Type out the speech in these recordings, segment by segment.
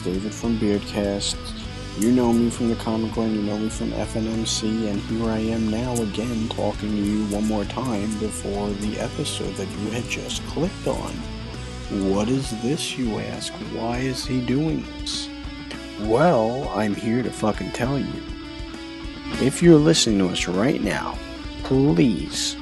David from Beardcast. You know me from the Comic Run, you know me from FNMC, and here I am now again talking to you one more time before the episode that you had just clicked on. What is this, you ask? Why is he doing this? Well, I'm here to fucking tell you. If you're listening to us right now, please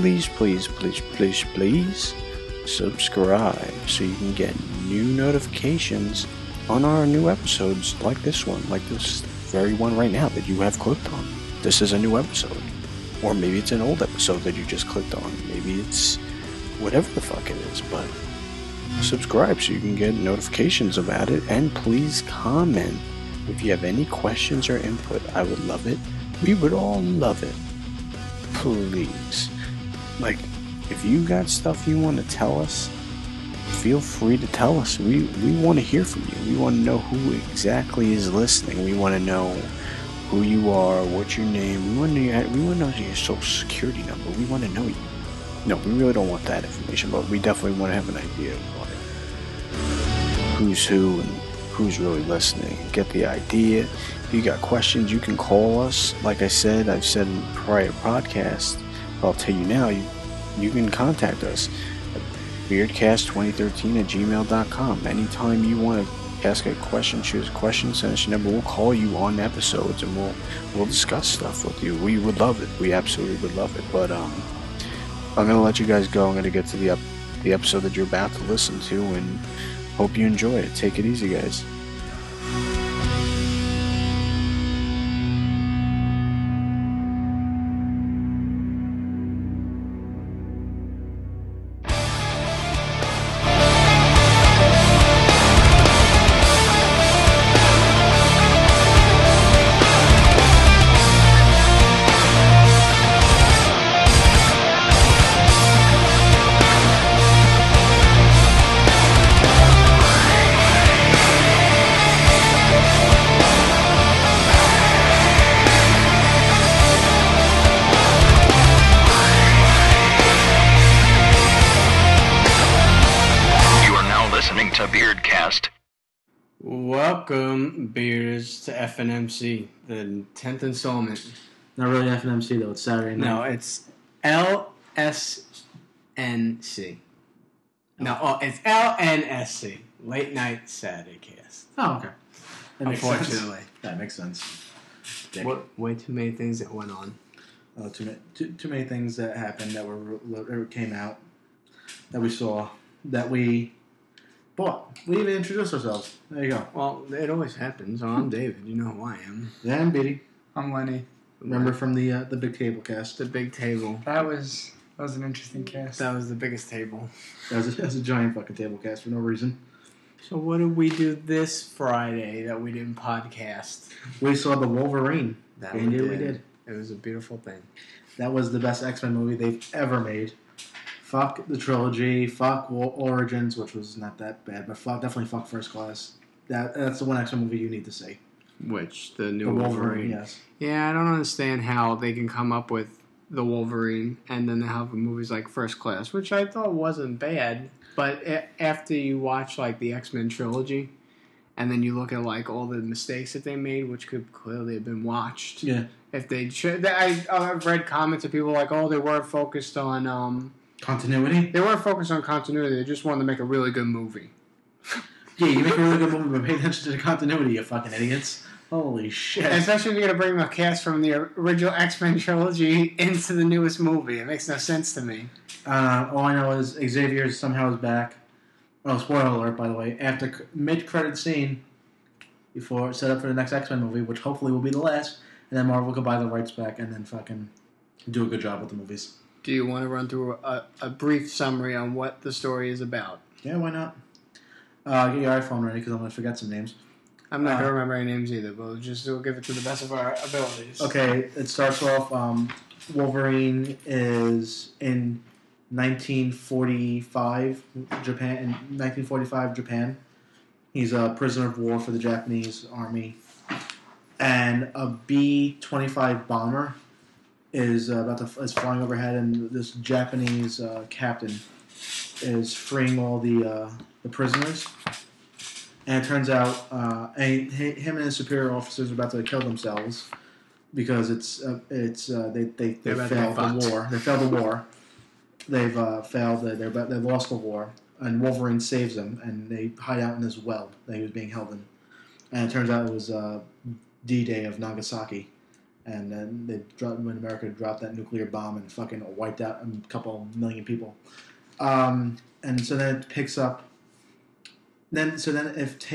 subscribe so you can get new notifications on our new episodes like this one, like this very one right now that you have clicked on. This is a new episode. Or maybe it's an old episode that you just clicked on. Maybe it's whatever the fuck it is, but subscribe so you can get notifications about it, and please comment if you have any questions or input. I would love it. We would all love it. Please. Like, if you got stuff you want to tell us, feel free to tell us. We want to hear from you. We want to know who exactly is listening. We want to know who you are, what's your name. We want to know your social security number. We want to know you. No, we really don't want that information, but we definitely want to have an idea of who's who and who's really listening. Get the idea. If you got questions, you can call us. Like I said, I've said in prior podcasts, I'll tell you now, you can contact us at beardcast2013@gmail.com. Anytime you want to ask a question, choose a question, send us your number. We'll call you on episodes and we'll discuss stuff with you. We would love it. We absolutely would love it. But I'm gonna let you guys go. I'm gonna get to the episode that you're about to listen to, and hope you enjoy it. Take it easy, guys. Welcome, Beers, to FNMC, the 10th installment. Not really FNMC, though. It's Saturday night. No, it's LSNC. No, it's LNSC. Late Night Saturday Cast. Oh, okay. Unfortunately. That makes sense. Way too many things that went on. Too many things that happened that came out, that we saw, that we bought. We even introduced ourselves. There you go. Well, it always happens. So I'm David. You know who I am. Yeah, I'm Beatty. I'm Lenny. Remember from the big table cast? The big table. That was an interesting cast. That was the biggest table. That was a giant fucking table cast for no reason. So what did we do this Friday that we didn't podcast? We saw the Wolverine. We did. It was a beautiful thing. That was the best X-Men movie they've ever made. Fuck the trilogy. Fuck Origins, which was not that bad, but definitely fuck First Class. That's the one X-Men movie you need to see. Which? The new Wolverine? Yes. Yeah, I don't understand how they can come up with the Wolverine and then they have movies like First Class, which I thought wasn't bad. But after you watch like the X-Men trilogy, and then you look at like all the mistakes that they made, which could clearly have been watched. Yeah. If they I've read comments of people like, oh, they weren't focused on continuity. They weren't focused on continuity. They just wanted to make a really good movie. Yeah, you make a really good movie, but pay attention to the continuity, you fucking idiots. Holy shit. Especially if you're going to bring a cast from the original X-Men trilogy into the newest movie. It makes no sense to me. All I know is Xavier somehow is back. Oh, spoiler alert, by the way. After mid-credit scene, before set up for the next X-Men movie, which hopefully will be the last, and then Marvel could buy the rights back and then fucking do a good job with the movies. Do you want to run through a brief summary on what the story is about? Yeah, why not? Get your iPhone ready because I'm going to forget some names. I'm not going to remember any names either, but we'll give it to the best of our abilities. Okay, it starts off, Wolverine is in 1945 Japan. He's a prisoner of war for the Japanese army. And a B-25 bomber is flying overhead, and this Japanese captain is freeing all the prisoners. And it turns out, him and his superior officers are about to kill themselves because they failed the war. They failed the war. They've failed. They lost the war, and Wolverine saves them, and they hide out in this well that he was being held in. And it turns out it was D-Day of Nagasaki, and then when America dropped that nuclear bomb and fucking wiped out a couple million people. And so then it picks up. After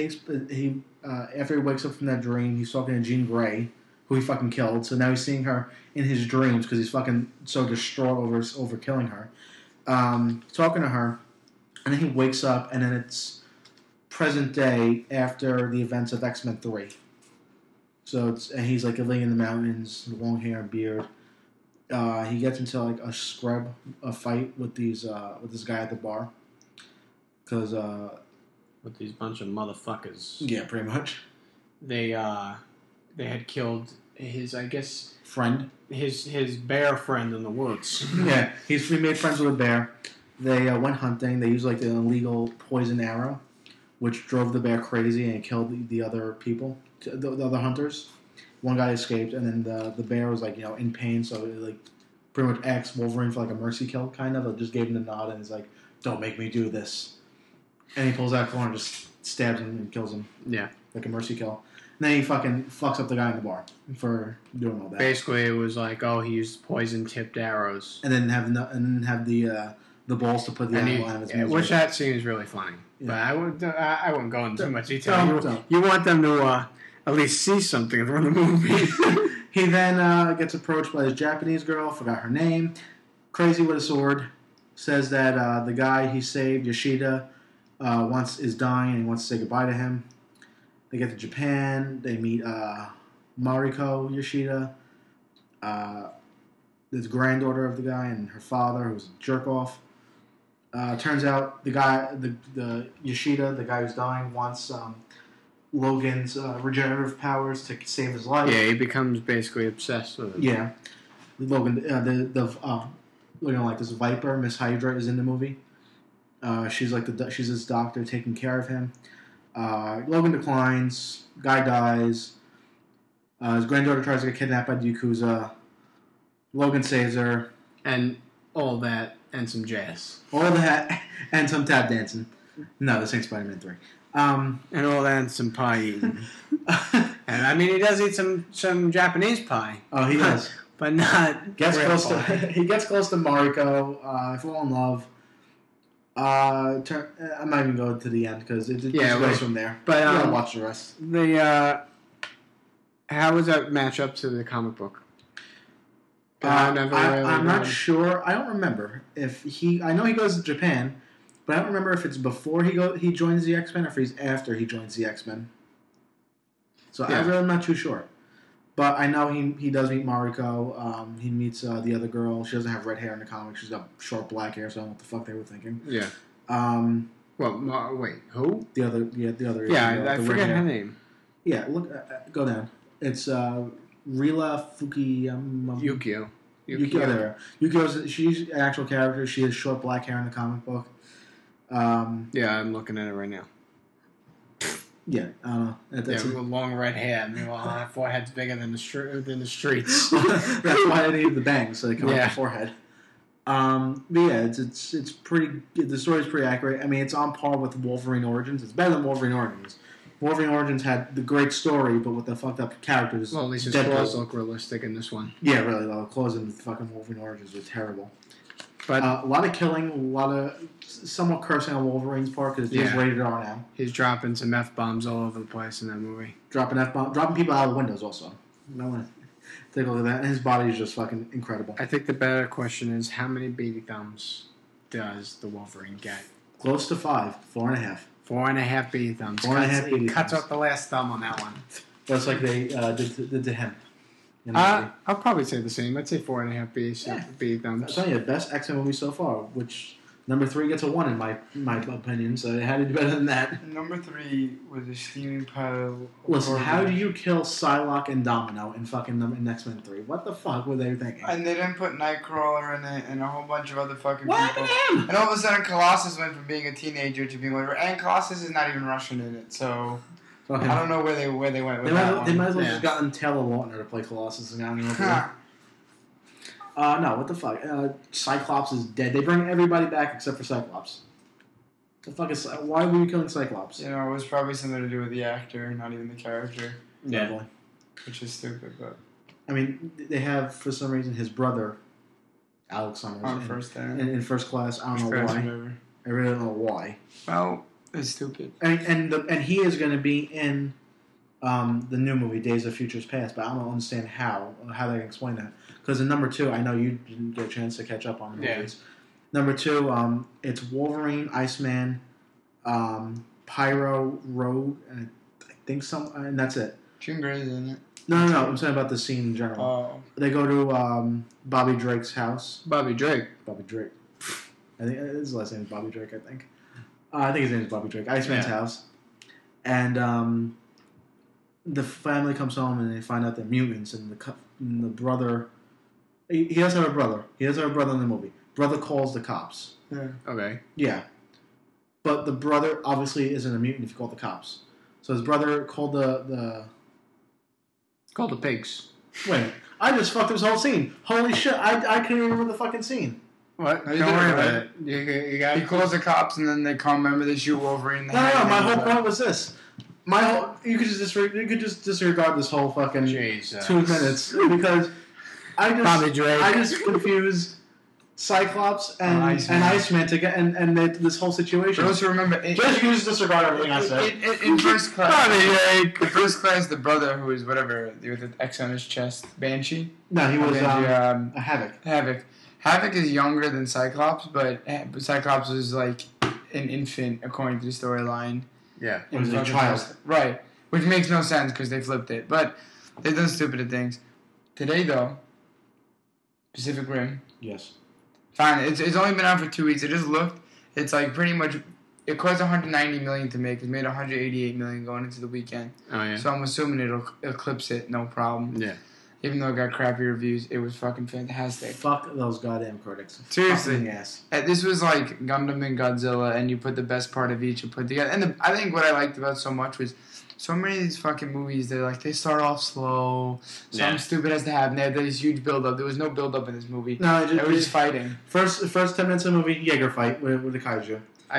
he wakes up from that dream, he's talking to Jean Grey, who he fucking killed. So now he's seeing her in his dreams because he's fucking so distraught over killing her. Talking to her, and then he wakes up, and then it's present day after the events of X-Men 3. So and he's like living in the mountains, long hair and beard. He gets into like a fight with this guy at the bar, because with these bunch of motherfuckers. Yeah, pretty much. They had killed his, I guess, friend, his bear friend in the woods. Yeah, he made friends with a bear. They went hunting. They used like an illegal poison arrow, which drove the bear crazy and killed the other people, the other hunters. One guy escaped, and then the bear was like in pain, so it, like pretty much asked Wolverine for like a mercy kill, kind of. It just gave him the nod, and he's like, "Don't make me do this." And he pulls out a gun and just stabs him and kills him. Yeah, like a mercy kill. And then he fucking fucks up the guy in the bar for doing all that. Basically, it was like, oh, he used poison-tipped arrows, and then have the balls to put the animal on his music. Which that scene is really funny. Yeah. But I wouldn't go into too much detail. You want them to at least see something from the movie. He then gets approached by this Japanese girl, forgot her name, crazy with a sword, says that the guy he saved, Yoshida, is dying and he wants to say goodbye to him. They get to Japan. They meet Mariko Yoshida, this granddaughter of the guy, and her father, who's a jerk off. Turns out the Yoshida, the guy who's dying, wants Logan's regenerative powers to save his life. Yeah, he becomes basically obsessed with it. Yeah, Logan, looking like this Viper, Miss Hydra, is in the movie. She's his doctor taking care of him. Logan declines. Guy dies. His granddaughter tries to get kidnapped by the Yakuza. Logan saves her. And all that, and some jazz. All that, and some tap dancing. No, this ain't Spider-Man 3. And all that, and some pie eating. And I mean, he does eat some Japanese pie. Oh, he does. But not he gets close to Mariko. Fall in love. I'm not even going to the end because it just goes from there. But I'll watch the rest. How was that match up to the comic book? I'm not sure. I don't remember if I know he goes to Japan, but I don't remember if it's before he joins the X-Men or if he's after he joins the X-Men. So I'm really not too sure. But I know he does meet Mariko. He meets the other girl. She doesn't have red hair in the comic. She's got short black hair, so I don't know what the fuck they were thinking. Yeah. Wait, who? The other. Yeah, I forget her name. Yeah, look, go down. It's Rila Fukuyama. Yukio. There. She's an actual character. She has short black hair in the comic book. Yeah, I'm looking at it right now. Yeah, I don't know. That's long red hair. Meanwhile, her forehead's bigger than the streets. That's why they need the bangs, so they come off the forehead. But yeah, it's pretty. The story's pretty accurate. I mean, it's on par with Wolverine Origins. It's better than Wolverine Origins. Wolverine Origins had the great story, but with the fucked up characters. Well, at least his claws look realistic in this one. Yeah, really. The claws in fucking Wolverine Origins were terrible. But a lot of killing, a lot of somewhat cursing on Wolverine's part because it's rated R now. He's dropping some F-bombs all over the place in that movie. Dropping people out of the windows also. I want to take a look at that. And his body is just fucking incredible. I think the better question is, how many baby thumbs does the Wolverine get? Close to 5. 4.5. 4.5 baby thumbs. 4.5 baby thumbs. Cuts off the last thumb on that one. Just like they did to him. I'll probably say the same. I'd say 4.5 baby thumbs. I'm telling you, the best X-Men movie so far, which Number 3 gets a 1 in my opinion, so it had to do better than that. Number 3 was a steaming pile. Of Listen, how garbage. do you kill Psylocke and Domino in fucking in X-Men 3? What the fuck were they thinking? And they didn't put Nightcrawler in it, and a whole bunch of other fucking What people. happened to him? And all of a sudden, Colossus went from being a teenager to being whatever. And Colossus is not even Russian in it, so Fucking- I don't know where they went with They that might, one. they might as well Yeah. just gotten Taylor Lautner to play Colossus and gotten him over Huh. there. No, what the fuck? Cyclops is dead. They bring everybody back except for Cyclops. The fuck is? Why were you killing Cyclops? You know, it was probably something to do with the actor, not even the character, Probably. which is stupid. But I mean, they have for some reason his brother, Alex Summers, on in, first day, in First Class. I don't know why. whatever. I really don't know why. Well, it's stupid. And he is going to be in the new movie Days of Futures Past, but I don't understand how they can explain that. Because in number 2, I know you didn't get a chance to catch up on the movies. Number 2, it's Wolverine, Iceman, Pyro, Rogue, and I think and that's it. Jean Grey's in it. No. I'm saying about the scene in general. Oh, They go to Bobby Drake's house. Bobby Drake. Bobby Drake. I think his last name is Bobby Drake. I think his name is Bobby Drake. Iceman's house, and the family comes home and they find out they're mutants, and the brother. He does have a brother. He does have a brother in the movie. Brother calls the cops. yeah. Okay. Yeah, but the brother obviously isn't a mutant if you call the cops. So his brother called the. Call the pigs. Wait, I just fucked this whole scene. Holy shit! I can't even remember the fucking scene. What? No, you Don't did worry it about right. it. You got He calls the cops, and then they come. Remember, they shoot Wolverine. In the No. head, My and whole he's point was this. You could just disregard this whole fucking Jeez, 2 minutes because Bobby Drake. I just confused Cyclops and Iceman. Iceman to get and this whole situation. But also remember, You can just disregard everything I said. in first class, Bobby Drake. in first class, the brother who is whatever with the X on his chest, Banshee. No, he was Banshee, a Havoc. Havoc. Havoc is younger than Cyclops, but Cyclops was like an infant according to the storyline. Yeah. He was a fucking child. first- right? Which makes no sense because they flipped it. But they've done stupid things. Today, though, Pacific Rim. Yes. Fine, it's only been out for 2 weeks. I just looked. It's like pretty much. It cost 190 million to make. It made 188 million going into the weekend. Oh yeah. So I'm assuming it'll eclipse it, no problem. Yeah. Even though it got crappy reviews, it was fucking fantastic. Fuck those goddamn critics. Seriously. Fucking ass. This was like Gundam and Godzilla, and you put the best part of each and put together. And I think what I liked about it so much was so many of these fucking movies. They start off slow. Something stupid has to happen. They had this huge build up. There was no build up in this movie. No, They were just fighting. first 10 minutes of the movie, Jaeger fight with the kaiju.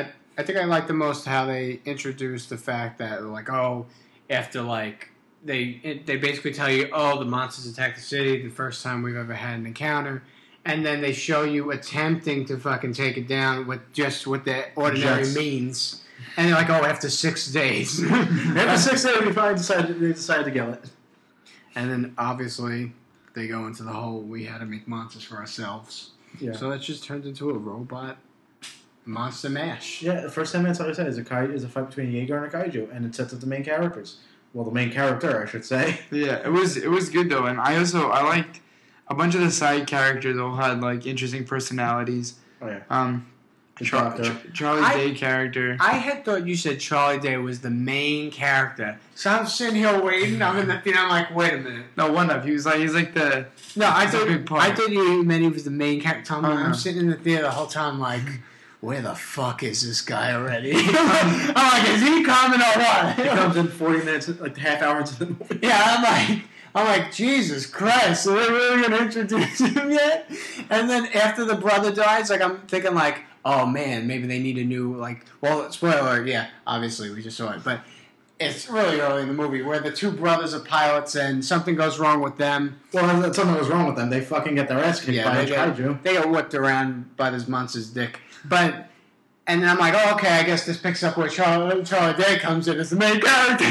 I think I like the most how they introduced the fact that like after like they basically tell you the monsters attacked the city the first time we've ever had an encounter, and then they show you attempting to fucking take it down with the ordinary Jets. means, and they're like after 6 days. After 6 days, we finally decided to kill it. And then obviously they go into the whole we had to make monsters for ourselves. Yeah. So that just turns into a robot monster mash. Yeah, the first 10 minutes, like I said, is a fight between a Jaeger and a kaiju, and it sets up the main characters. Well, the main character, I should say. Yeah, it was good though, and I liked a bunch of the side characters all had like interesting personalities. Oh yeah. The doctor. Charlie's Day character. I had thought you said Charlie Day was the main character. So I'm sitting here waiting. I'm in the theater. I'm like, wait a minute. No, one of he's like the. No, I He's a big part. thought you meant he was the main character. I'm no. sitting in the theater the whole time, like, where the fuck is this guy already? I'm like, is he coming or what? He comes in 40 minutes, like half hour into the movie. Yeah, I'm like, Jesus Christ, are they really gonna introduce him yet? And then after the brother dies, like I'm thinking like, oh man, maybe they need a new spoiler alert, yeah, obviously we just saw it, but it's really early in the movie where the two brothers are pilots and something goes wrong with them. Well, something was wrong with them. They fucking get their ass kicked by a kaiju. They get whipped around by this monster's dick. But and then I'm like, oh, okay, I guess this picks up where Charlie Day comes in as the main character.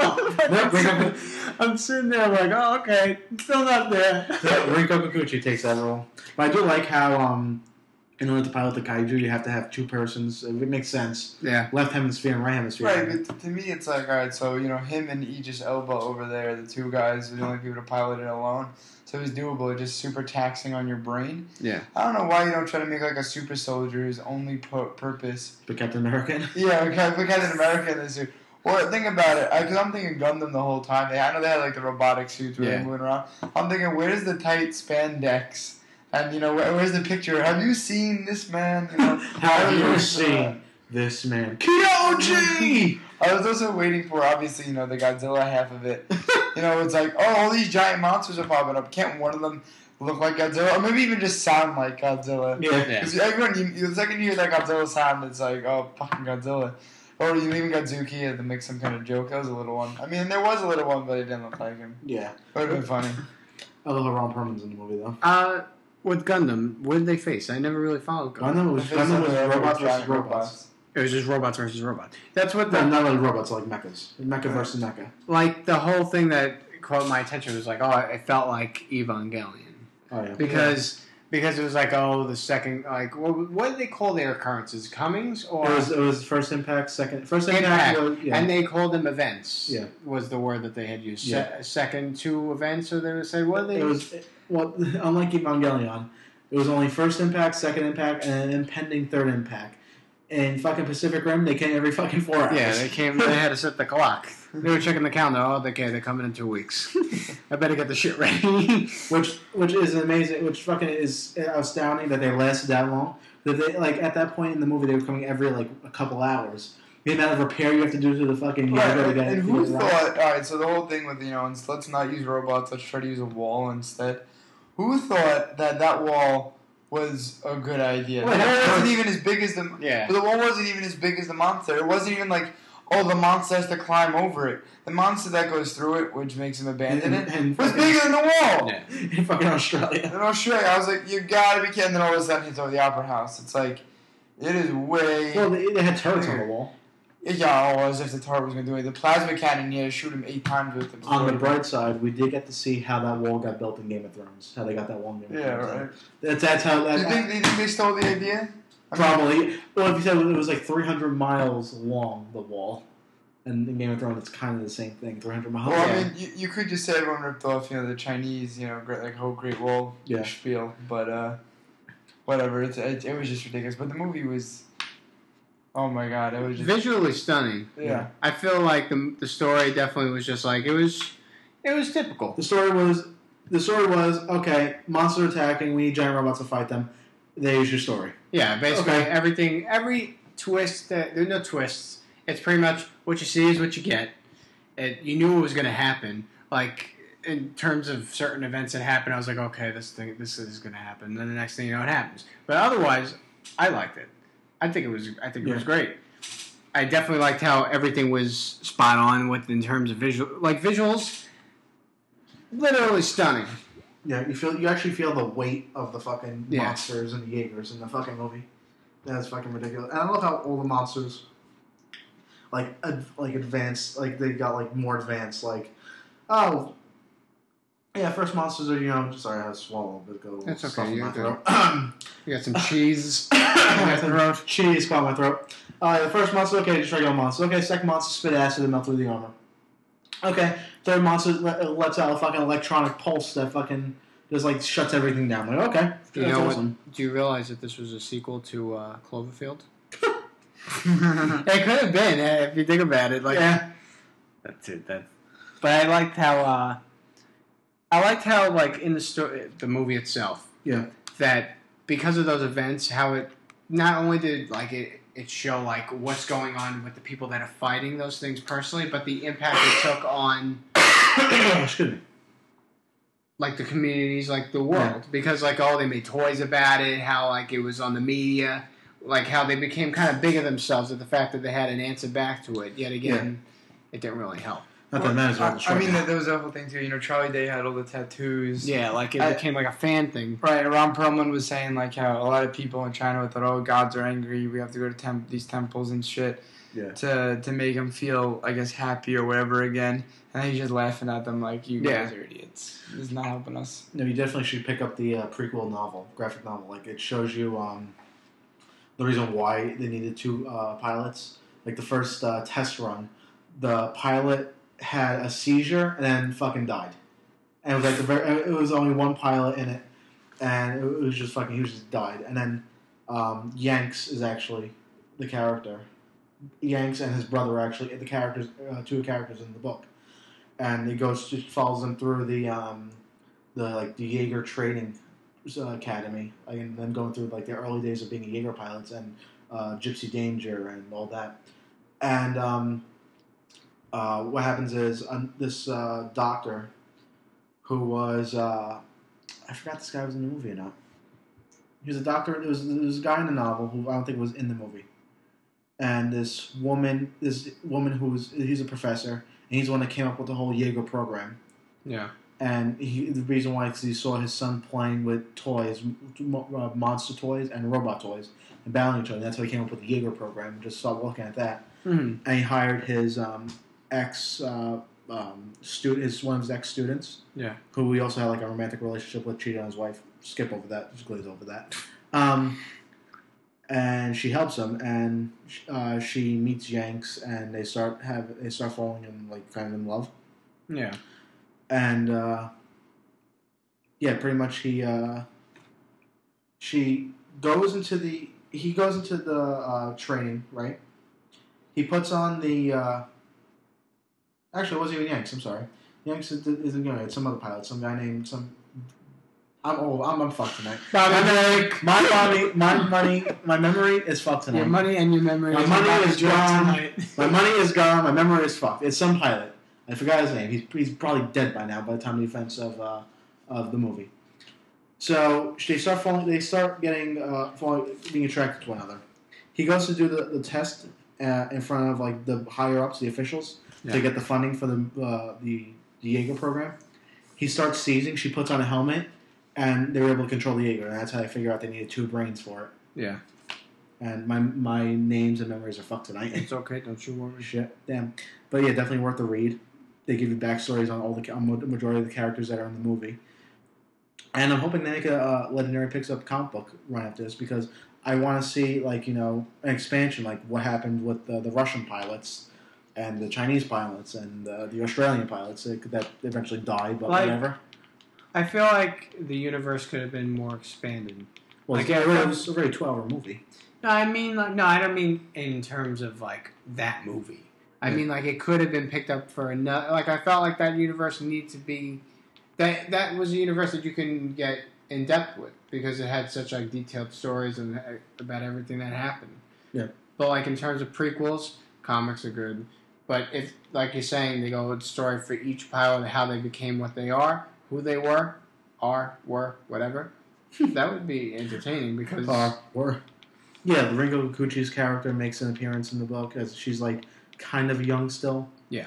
I'm sitting there like, oh, okay, still not there. Rinko Kikuchi takes that role. But I do like how in order to pilot the kaiju, you have to have two persons. It makes sense. Yeah. Left hemisphere and right hemisphere. Right, but to me, it's like, all right, so, him and Aegis Elba over there, the two guys, are the only people to pilot it alone. So it's doable. It's just super taxing on your brain. Yeah. I don't know why you don't try to make, like, a super soldier whose only purpose. But Captain American. Yeah, we Captain America in this suit. Or think about it, because I'm thinking Gundam the whole time. I know they had, like, the robotic suits where they're moving around. I'm thinking, where's the tight spandex? And, where's the picture? Have you seen this man? Have you seen this man? Kyoji! I was also waiting for, obviously, the Godzilla half of it. It's like, oh, all these giant monsters are popping up. Can't one of them look like Godzilla? Or maybe even just sound like Godzilla. Yeah. Because everyone, the second you hear that Godzilla sound, it's like, oh, fucking Godzilla. Or you even Godzuki had to make some kind of joke. That was a little one. I mean, there was a little one, but it didn't look like him. Yeah. It would have been funny. I love Ron Perlman's in the movie, though. With Gundam, what did they face? I never really followed Gundam. Gundam was robots versus robots. It was just robots versus robots. That's what Not really robots, like mechas. Mecha versus mecha. Like, the whole thing that caught my attention was like, oh, it felt like Evangelion. Oh, yeah. Because it was like, oh, the second, like, what did they call their occurrences? Comings? Or It was first impact, second... First impact. was, yeah. And they called them events. Yeah. Was the word that they had used. Yeah. Second two events, or they would say, what did they... It was... Well, unlike Evangelion, it was only first impact, second impact, and an impending third impact. In fucking Pacific Rim, they came every fucking 4 hours. Yeah, they had to set the clock. They were checking the calendar. Oh, okay, they're coming in 2 weeks. I better get the shit ready. which is amazing, which fucking is astounding that they lasted that long. That they, like, at that point in the movie, they were coming every, like, a couple hours. The amount of repair you have to do to the fucking... Right, and who thought... Alright, so the whole thing with, let's not use robots, let's try to use a wall instead. Who thought that wall was a good idea? Well, The wall wasn't even as big as the... Yeah. But the wall wasn't even as big as the monster. It wasn't even like, oh, the monster has to climb over it. The monster that goes through it, which makes him abandon it, was bigger than the wall. Yeah. In fucking Australia. In Australia, I was like, you gotta be kidding. Then all of a sudden, he's over the Opera House. It's like, it is way... Well, they had turrets on the wall. Yeah, as if the turret was going to do it. The plasma cannon, you had to shoot him 8 times with it. On the bright side, we did get to see how that wall got built in Game of Thrones. How they got that wall in Game of Yeah, Thrones. right. That's how... Do you think they stole the idea? Probably. Well, if you said it was like 300 miles long, the wall. And in Game of Thrones, it's kind of the same thing, 300 miles. Well, I mean, you could just say everyone ripped off, the Chinese, like whole Great Wall spiel, but whatever. It was just ridiculous. But the movie was, oh my god, it was just visually stunning. Yeah, I feel like the story definitely was just like it was typical. The story was okay. Monsters attacking. We need giant robots to fight them. There's your story. Yeah, basically everything. Every twist. There's no twists. It's pretty much what you see is what you get. You knew it was going to happen. Like, in terms of certain events that happened, I was like, okay, this is going to happen. And then the next thing you know, it happens. But otherwise, I liked it. I think it was great. I definitely liked how everything was spot on in terms of visuals. Literally stunning. Yeah, you actually feel the weight of the fucking monsters and the Jaegers in the fucking movie. That's fucking ridiculous. And I love how all the monsters, like advanced, like they got like more advanced. Like, oh, yeah, first monsters are sorry, I had to swallow a bit ago. That's okay. My throat. You got some cheese in your throat. Cheese caught my throat. The first monster, okay, just regular monster. Okay, second monster spit acid and melt through the armor. Okay, third monster lets out a fucking electronic pulse that fucking just like shuts everything down. Like, okay, Do you realize that this was a sequel to Cloverfield? It could have been if you think about it. Like, yeah, that's it. But I liked how like in the story, the movie itself, that because of those events, how it not only did like it show like what's going on with the people that are fighting those things personally, but the impact it took on excuse me, like the communities, like the world, because like they made toys about it, how like it was on the media, like how they became kind of big of themselves at the fact that they had an answer back to it. Yet again, it didn't really help. Not that matters. I mean, there was that whole thing too. Charlie Day had all the tattoos. Yeah, like it became like a fan thing. Right. Ron Perlman was saying like how a lot of people in China thought, "Oh, gods are angry. We have to go to these temples and shit." Yeah. to make him feel, I guess, happy or whatever again. And he's just laughing at them like, you guys are idiots. This is not helping us. No, you definitely should pick up the prequel novel, graphic novel. Like, it shows you the reason why they needed 2 pilots. Like, the first test run, the pilot had a seizure and then fucking died. And it was like it was only one pilot in it, and it was just fucking, he just died. And then Yanks is actually the character. Yanks and his brother are actually the characters, 2 characters in the book. And it just follows them through the Jaeger training academy, and then going through like the early days of being a Jaeger pilots and Gypsy Danger and all that. And what happens is this doctor who was I forgot this guy was in the movie or not. He was a doctor. There was a guy in the novel who I don't think was in the movie. And this woman he's a professor, and he's the one that came up with the whole Jaeger program. Yeah. And the reason why is because he saw his son playing with toys, monster toys and robot toys, and battling each other. That's how he came up with the Jaeger program. Just started looking at that, and he hired his student, one of his ex-students. Yeah. Who we also had like a romantic relationship with, cheated on his wife. Skip over that. Just glaze over that. And she helps him, and she meets Yanks, and they start falling in, like, kind of in love. Yeah. And pretty much he goes into the training, right? He puts on the actually, it wasn't even Yanks. I'm sorry. Yanks isn't going. It's some other pilot, some guy named some. I'm old. I'm fucked tonight. My memory is fucked tonight. Your money and your memory. My money is gone. My money is gone. My memory is fucked. It's some pilot. I forgot his name. He's probably dead by now by the time of the events of the movie. So they start falling. They start getting being attracted to one another. He goes to do the test in front of like the higher ups, the officials, to get the funding for the Jaeger program. He starts seizing. She puts on a helmet, and they were able to control the Jaeger. And that's how they figure out they needed 2 brains for it. Yeah. And my names and memories are fucked tonight. It's okay. Don't you worry. Shit. Damn. But yeah, definitely worth the read. They give you backstories on the majority of the characters that are in the movie. And I'm hoping they make a Legendary picks up comic book run after this, because I want to see, like, an expansion, like what happened with the Russian pilots and the Chinese pilots and the Australian pilots that eventually died, but whatever. I feel like the universe could have been more expanded. Well, like, it was a very 12-hour movie. No, I mean, I don't mean in terms of like that movie. I mean, like, it could have been picked up for another. Like, I felt like that universe needs to be that was a universe that you can get in depth with, because it had such like detailed stories and about everything that happened. Yeah. But like in terms of prequels, comics are good. But if, like you're saying, they go with the story for each pilot, how they became what they are, who they were, whatever, that would be entertaining because. Yeah, the Ringo Kikuchi's character makes an appearance in the book as she's like kind of young still. Yeah.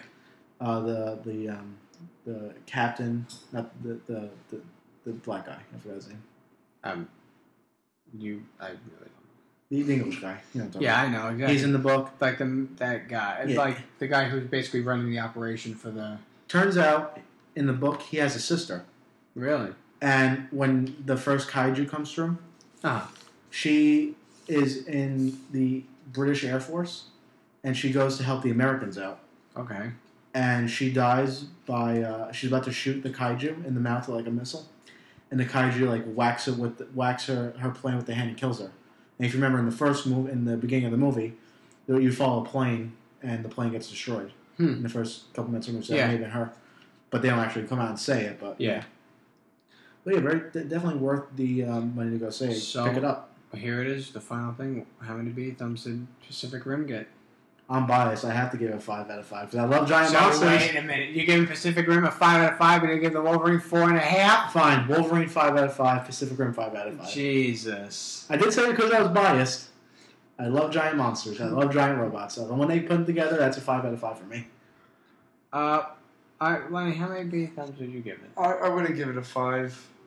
The captain, not the black guy. I forgot his name. I really don't. The English guy. I know. Exactly. He's in the book. Like that guy. It's like the guy who's basically running the operation for the. Turns out, in the book, he has a sister. Really? And when the first kaiju comes through, she is in the British Air Force, and she goes to help the Americans out. Okay. And she dies by she's about to shoot the kaiju in the mouth with like a missile, and the kaiju like whacks her plane with the hand and kills her. And if you remember in the first movie, in the beginning of the movie, you follow a plane and the plane gets destroyed in the first couple minutes of the movie. So that may have been her, but they don't actually come out and say it. But yeah, definitely worth the money to go see. So, pick it up. Here it is, the final thing. How many B thumbs did Pacific Rim get? I'm biased. I have to give it a 5 out of 5 because I love giant monsters. Wait a minute. You're giving Pacific Rim a 5 out of 5, but you're giving the Wolverine 4.5? Fine. Wolverine 5 out of 5. Pacific Rim 5 out of 5. Jesus. I did say it because I was biased. I love giant monsters. I love giant robots. So when they put them together, that's a 5 out of 5 for me. Lenny, how many B thumbs would you give it? I wouldn't give it a 5.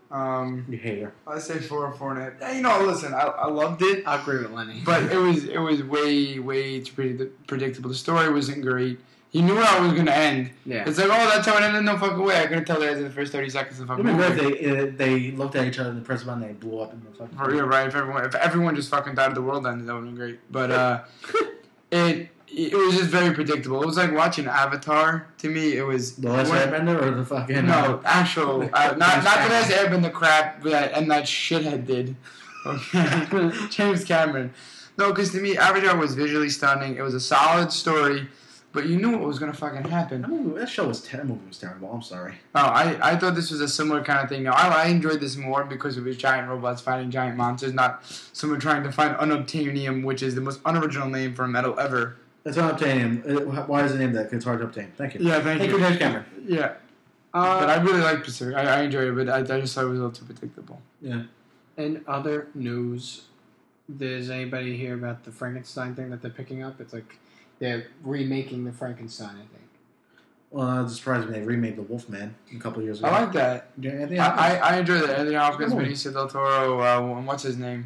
You hate her. I say 4 or 4.5. Yeah, you know, listen, I loved it, I agree with Lenny. but it was way too predictable. The story wasn't great. You knew how it was gonna end. Yeah. It's like, oh, that's how it ended. No fucking way. I couldn't tell that in the first 30 seconds of the It'd fucking be movie. great if they looked at each other in the press and they blew up in the fucking. Yeah, right. If everyone just fucking died, the world ended. That would have been great. But it was just very predictable. It was like watching Avatar. To me, it was The Last Airbender or the fucking. no actual not the Last Airbender crap that and that shithead did. Okay, James Cameron. No, because to me, Avatar was visually stunning. It was a solid story, but you knew what was gonna fucking happen. That movie was terrible. I'm sorry. Oh, I thought this was a similar kind of thing. Now, I enjoyed this more because it was giant robots fighting giant monsters, not someone trying to find unobtainium, which is the most unoriginal name for metal ever. It's unobtainium. Why is it named that? 'Cause it's hard to obtain. Thank you. Yeah, thank you. James Cameron. Yeah. But I really like Pacific. I enjoyed it, but I just thought it was a little too predictable. Yeah. In other news, does anybody hear about the Frankenstein thing that they're picking up? It's like they're remaking the Frankenstein, I think. Well, it's surprising they remade The Wolfman a couple years ago. I like that. Yeah, Anthony Hopkins. I enjoyed it. Anthony Hopkins, Cool. Benicio del Toro, and what's his name?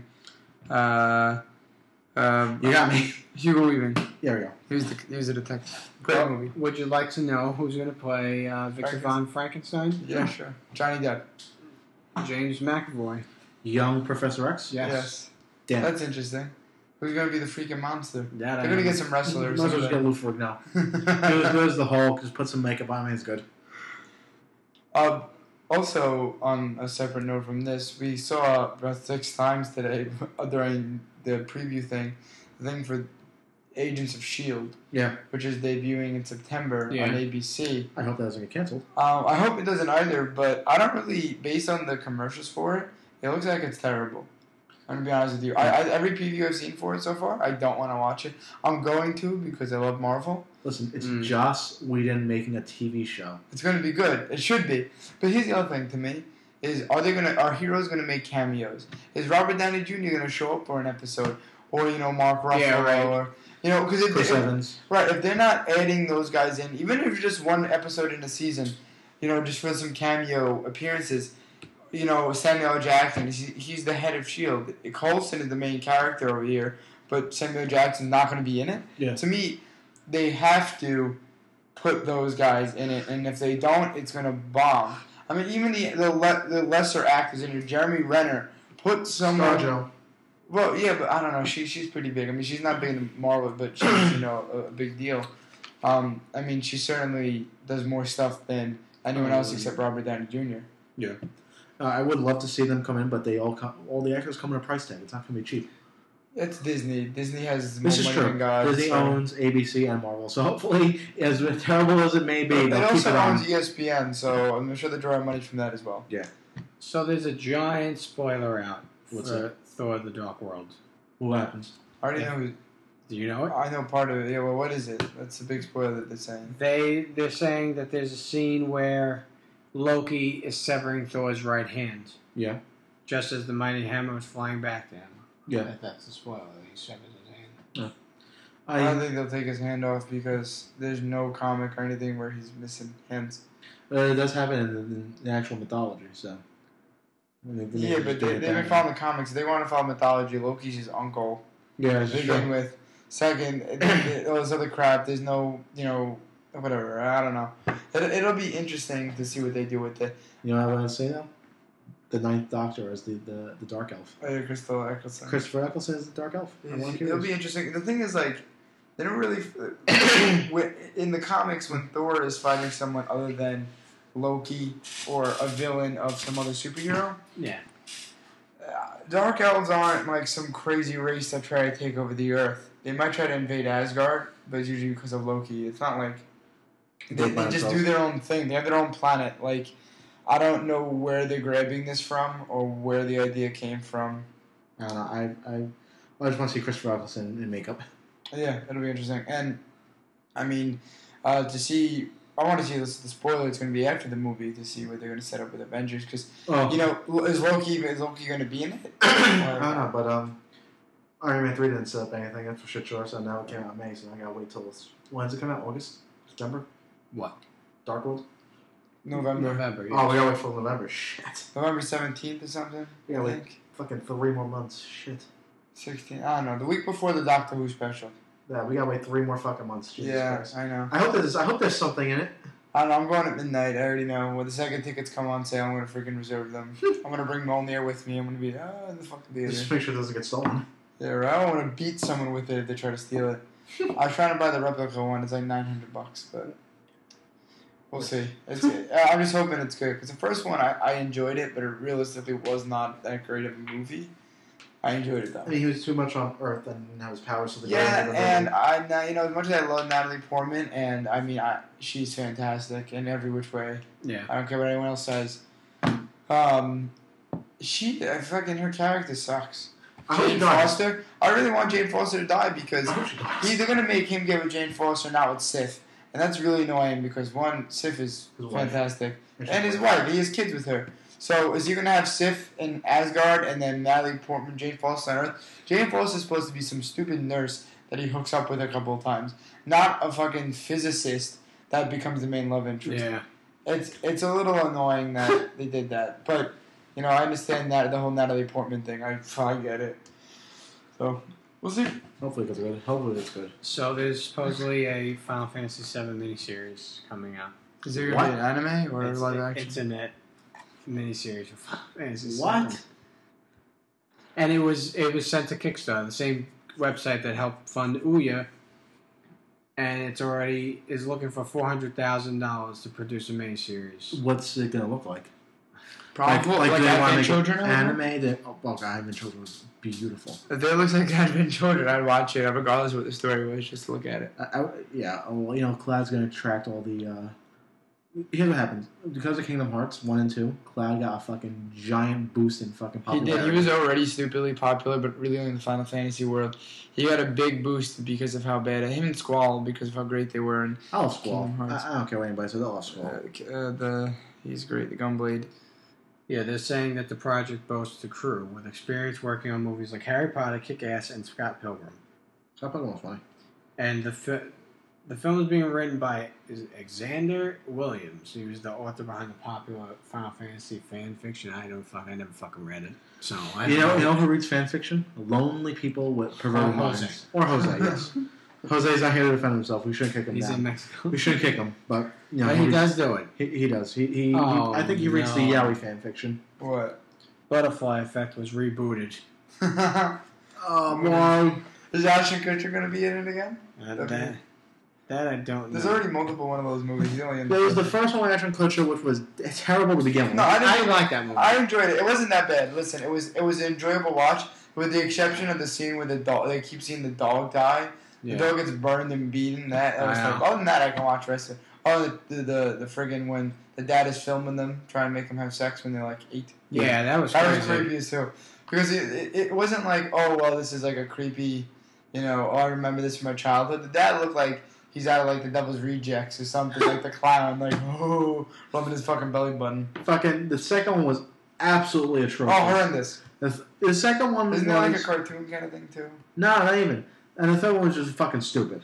You got me. Hugo Weaving. There we go. He was a detective. Great Well, movie. would you like to know who's going to play Victor von Frankenstein? Yeah, sure. Johnny Depp. James McAvoy. Young Professor X? Yes. Damn. That's interesting. Who's gonna be the freaking monster? That They're gonna get some wrestlers. Might as well just get Lou Ferrigno. He was as the Hulk. Just put some makeup on him. He's good. Also, on a separate note from this, we saw about 6 times today during the preview thing, the thing for Agents of S.H.I.E.L.D., Yeah. which is debuting in September Yeah. on ABC. I hope that doesn't get canceled. I hope it doesn't either, but I don't really, based on the commercials for it, it looks like it's terrible. I'm going to be honest with you. Every preview I've seen for it so far, I don't want to watch it. I'm going to because I love Marvel. Listen, it's Joss Whedon making a TV show. It's going to be good. It should be. But here's the other thing to me is are heroes going to make cameos? Is Robert Downey Jr. going to show up for an episode? Or, Mark Ruffalo? Yeah, right. Or, because Chris Evans. Right, if they're not adding those guys in, even if it's just one episode in a season, just for some cameo appearances, Samuel L. Jackson, he's the head of S.H.I.E.L.D. Coulson is the main character over here, but Samuel Jackson's not going to be in it. Yeah. To me, they have to put those guys in it, and if they don't, it's going to bomb. I mean, even the lesser actors in here, Jeremy Renner, put someone... ScarJo. Well, yeah, but I don't know. She's pretty big. I mean, she's not big in Marvel, but she's a big deal. I mean, she certainly does more stuff than anyone else except Robert Downey Jr. Yeah. I would love to see them come in, but all the actors come in a price tag. It's not going to be cheap. It's Disney. Disney has more This is money true. than God. Disney owns ABC and Marvel, so hopefully, as terrible as it may be, It they'll keep also it on. owns ESPN, so I'm sure they draw money from that as well. So there's a giant spoiler out What's for Thor: The Dark World. What happens? I already know. Do you know it? I know part of it. Yeah. Well, what is it? That's a big spoiler that they're saying. They're saying that there's a scene where Loki is severing Thor's right hand, Yeah. just as the mighty hammer was flying back to him. Yeah. That's the spoiler. He severs his hand. I don't think they'll take his hand off because there's no comic or anything where he's missing hands. It does happen in the actual mythology, so. Yeah, but they've been following the comics. They want to follow mythology. Loki's his uncle. Yeah, To begin with. Second, all this other crap. There's no, whatever. I don't know. It'll be interesting to see what they do with it. You know what I want to say though? The Ninth Doctor is the Dark Elf. Crystal Eccleston. Christopher Eccleston is the Dark Elf. It'll be interesting. The thing is, like, they don't really. In the comics, when Thor is fighting someone other than Loki or a villain of some other superhero, Yeah. Dark Elves aren't like some crazy race that try to take over the Earth. They might try to invade Asgard, but it's usually because of Loki. It's not like they just do their own thing. They have their own planet. Like, I don't know where they're grabbing this from or where the idea came from. I don't know. I just want to see Christopher Eccleston in makeup. Yeah, it'll be interesting. And I mean, I want to see the spoiler. It's going to be after the movie to see what they're going to set up with Avengers. Because is Loki going to be in it? I don't know, but Iron Man 3 didn't set up anything. That's for shit sure. So now it came out in May. So I gotta wait till when's it come out? August, September. What? Dark World. November. Oh, we gotta wait till November. Shit. November 17th or something. Yeah, I wait. think. Fucking 3 more months. Shit. 16. I don't know. The week before the Doctor Who special. Yeah, we gotta wait 3 more fucking months. Jesus Christ. I know. I hope there's something in it. I don't know. I'm going at midnight. I already know. When the second tickets come on sale, I'm gonna freaking reserve them. I'm gonna bring Mjolnir with me. I'm gonna be in the fucking theater. Just make sure it doesn't get stolen. Yeah, right. I don't want to beat someone with it if they try to steal it. I was trying to buy the replica one. It's like $900, but we'll see. I'm just hoping it's good because the first one I enjoyed it, but it realistically was not that great of a movie. I enjoyed it though. I mean, he was too much on Earth and didn't have his powers. So And I now as much as I love Natalie Portman, and I mean she's fantastic in every which way. Yeah. I don't care what anyone else says. Her character sucks. Jane Foster. I really want Jane Foster to die because they're gonna make him get with Jane Foster, not with Sif, and that's really annoying because one, Sif is fantastic, and his wife. He has kids with her. So is he gonna have Sif in Asgard and then Natalie Portman, Jane Foster on Earth? Jane Foster is supposed to be some stupid nurse that he hooks up with a couple of times, not a fucking physicist that becomes the main love interest. Yeah. It's a little annoying that they did that, but. I understand that the whole Natalie Portman thing. I get it. So, we'll see. Hopefully it's good. Hopefully it's good. So there's supposedly a Final Fantasy VII miniseries coming out. Is there going to be an anime or live action? It's a net miniseries of Final Fantasy What? VII. And it was sent to Kickstarter, the same website that helped fund Ouya. And it's already is looking for $400,000 to produce a miniseries. What's it gonna look like? Probably Like do they want to make children anime? Advent Children was beautiful. If it looks like Advent Children, I'd watch it regardless of what the story was, just to look at it. Cloud's gonna attract all the. Here's what happens because of Kingdom Hearts 1 and 2. Cloud got a fucking giant boost in fucking He popularity. did. He was already stupidly popular, but really in the Final Fantasy world, he got a big boost because of how bad him and Squall because of how great they were in. I love Squall. Kingdom Hearts. I don't care what anybody says. I love Squall. He's great. The Gunblade. Yeah, they're saying that the project boasts a crew with experience working on movies like Harry Potter, Kick-Ass, and Scott Pilgrim. Scott Pilgrim was funny. And the film is being written by Xander Williams. He was the author behind the popular Final Fantasy fan fiction. I never fucking read it. So You know who reads fan fiction? Lonely people with perverted Jose. minds. Or Jose, yes. Jose's not here to defend himself. We shouldn't kick him He's down. in Mexico. We shouldn't kick him, but But he does do it. He does. I think he reads no. the Yaoi fan fiction. What? Butterfly Effect was rebooted. Oh boy. Is Ashton Kutcher going to be in it again? That I don't know. There's already multiple one of those movies. He's only in There was the first one with Ashton Kutcher, which was terrible to begin with. No, I I didn't like that movie. I enjoyed it. It wasn't that bad. Listen, it was an enjoyable watch, with the exception of the scene where the dog. They keep seeing the dog die. Yeah. The dog gets burned and beaten. That was I know. like, other than that, I can watch the rest of it. Oh, the friggin' when the dad is filming them, trying to make them have sex when they're like 8. Yeah, that was That crazy. was creepy as too. Because it wasn't like, oh, well, this is like a creepy, oh, I remember this from my childhood. The dad looked like he's out of like the Devil's Rejects or something, like the clown, like, oh, rubbing his fucking belly button. Fucking the second one was absolutely atrocious. Oh, horrendous. The second one was Isn't that like a cartoon kind of thing too? no, not even. And the third one was just fucking stupid.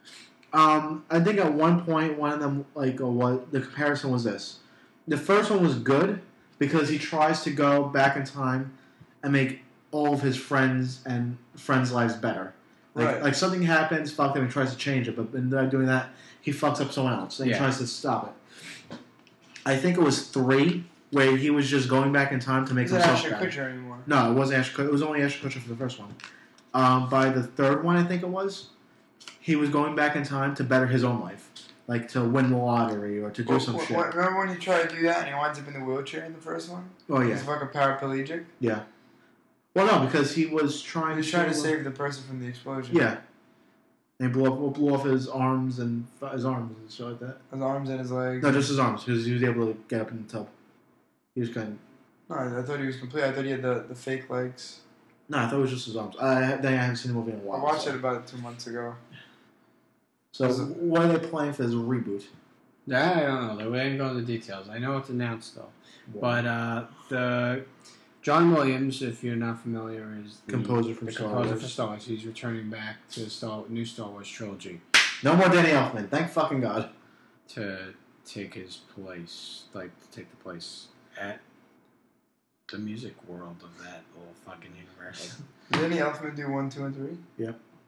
I think at one point one of them what the comparison was this. The first one was good because he tries to go back in time and make all of his friends' lives better. Right. Like something happens, fuck him, and tries to change it, but in doing that, he fucks up someone else and he tries to stop it. I think it was 3 where he was just going back in time to make Is it himself Ashton better. Kutcher anymore? No, it wasn't Ashton Kutcher. It was only Ashton Kutcher for the first one. By the third one, I think it was, he was going back in time to better his own life. Like to win the lottery or to do some shit. Remember when he tried to do that and he winds up in the wheelchair in the first one? Oh, yeah. He's fucking paraplegic. Yeah. Well, no, because he was trying He was trying to save the person from the explosion. Yeah. And he blew off his arms and shit like that. His arms and his legs. No, just his arms, because he was able to get up in the tub. He was kind of... No, I thought he was complete. I thought he had the fake legs. No, I thought it was just his arms. I haven't seen the movie in a while. I watched it about 2 months ago. So, what are they planning for this reboot? I don't know. They didn't go into details. I know it's announced though. But the John Williams, if you're not familiar, is the Composer for Star Wars. He's returning back to the new Star Wars trilogy No more Danny Elfman. Thank fucking God. to take his place, like to take the place at the music world of that little fucking universe. Didn't Elfman do 1, 2, and 3?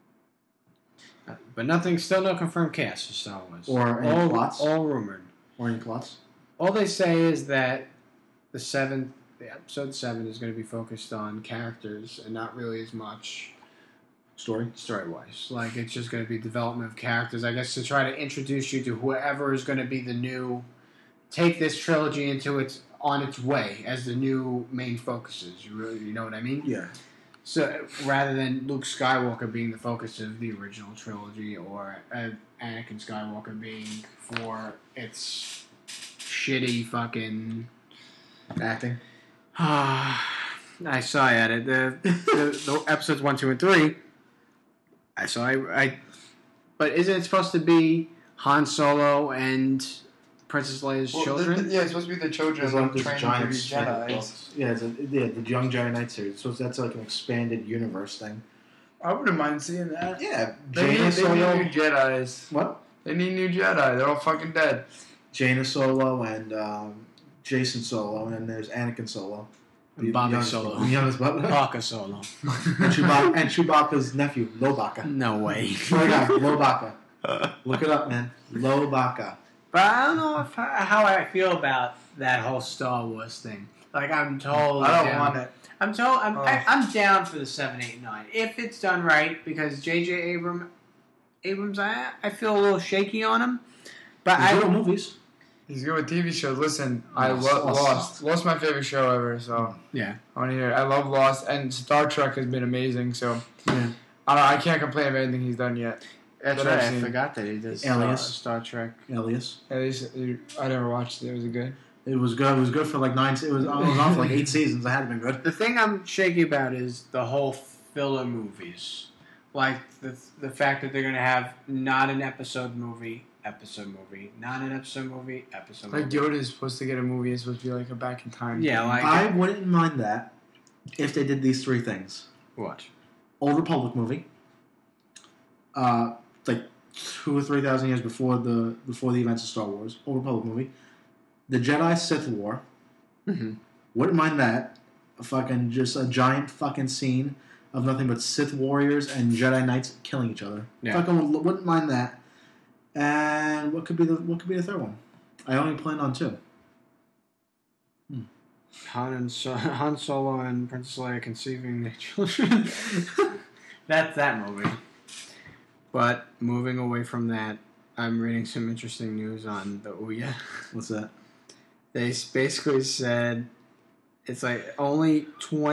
But nothing, still no confirmed cast for Star Wars. Or any plots? All rumored. Or any plots? All they say is that the episode 7 is going to be focused on characters and not really as much story-wise. Like, it's just going to be development of characters, I guess, to try to introduce you to whoever is going to be the new, take this trilogy on its way as the new main focuses. You know what I mean? Yeah. So rather than Luke Skywalker being the focus of the original trilogy, or Anakin Skywalker being for its shitty fucking Acting. I saw at it the episodes 1, 2, and 3. But isn't it supposed to be Han Solo and Princess Leia's children? Yeah, it's supposed to be the children There's training to be Jedi. Jedi. Yeah, the Young Jedi Knight series. So that's like an expanded universe thing. I wouldn't mind seeing that. Yeah, They need new Jedis. What? They need new Jedi. They're all fucking dead. Jaina Solo and Jason Solo, and then there's Anakin Solo. And Bobby Solo. The youngest brother. Chewbacca Solo. and Chewbacca's nephew, Lobaka. No way. Oh my god, Lobaka. Look it up, man. Lobaka. But I don't know how I feel about that whole Star Wars thing. Like, I'm told. I don't want it. I'm told. I'm down for the 7, 8, 9 if it's done right, because J.J. Abrams, I feel a little shaky on him. But I do movies. He's good with TV shows. Listen, I Lost. Lost my favorite show ever, so yeah, I want to hear it. I love Lost, and Star Trek has been amazing, so Yeah. I can't complain of anything he's done yet. that's But right. I've I seen- forgot that he does Alias. Star Trek. Alias. At least I never watched it. Was it good? It was good. It was good for like 9. It was on for like 8 seasons. It had been good. The thing I'm shaky about is the whole filler movies, like the fact that they're gonna have not an episode movie, not an episode movie. Like Yoda is supposed to get a movie. It's supposed to be like a back in time. Yeah, thing. like I wouldn't mind that if they did these 3 things. what? Old Republic movie. Like 2,000 or 3,000 years before the events of Star Wars. Old Republic movie. The Jedi Sith War. Mm-hmm. Wouldn't mind that. Just a giant fucking scene of nothing but Sith warriors and Jedi Knights killing each other. Yeah. Fucking wouldn't mind that. And what could be the third one? I only planned on 2. Han Solo and Princess Leia conceiving their children. That's that movie. But moving away from that, I'm reading some interesting news on the Ouya. What's that? They basically said it's like only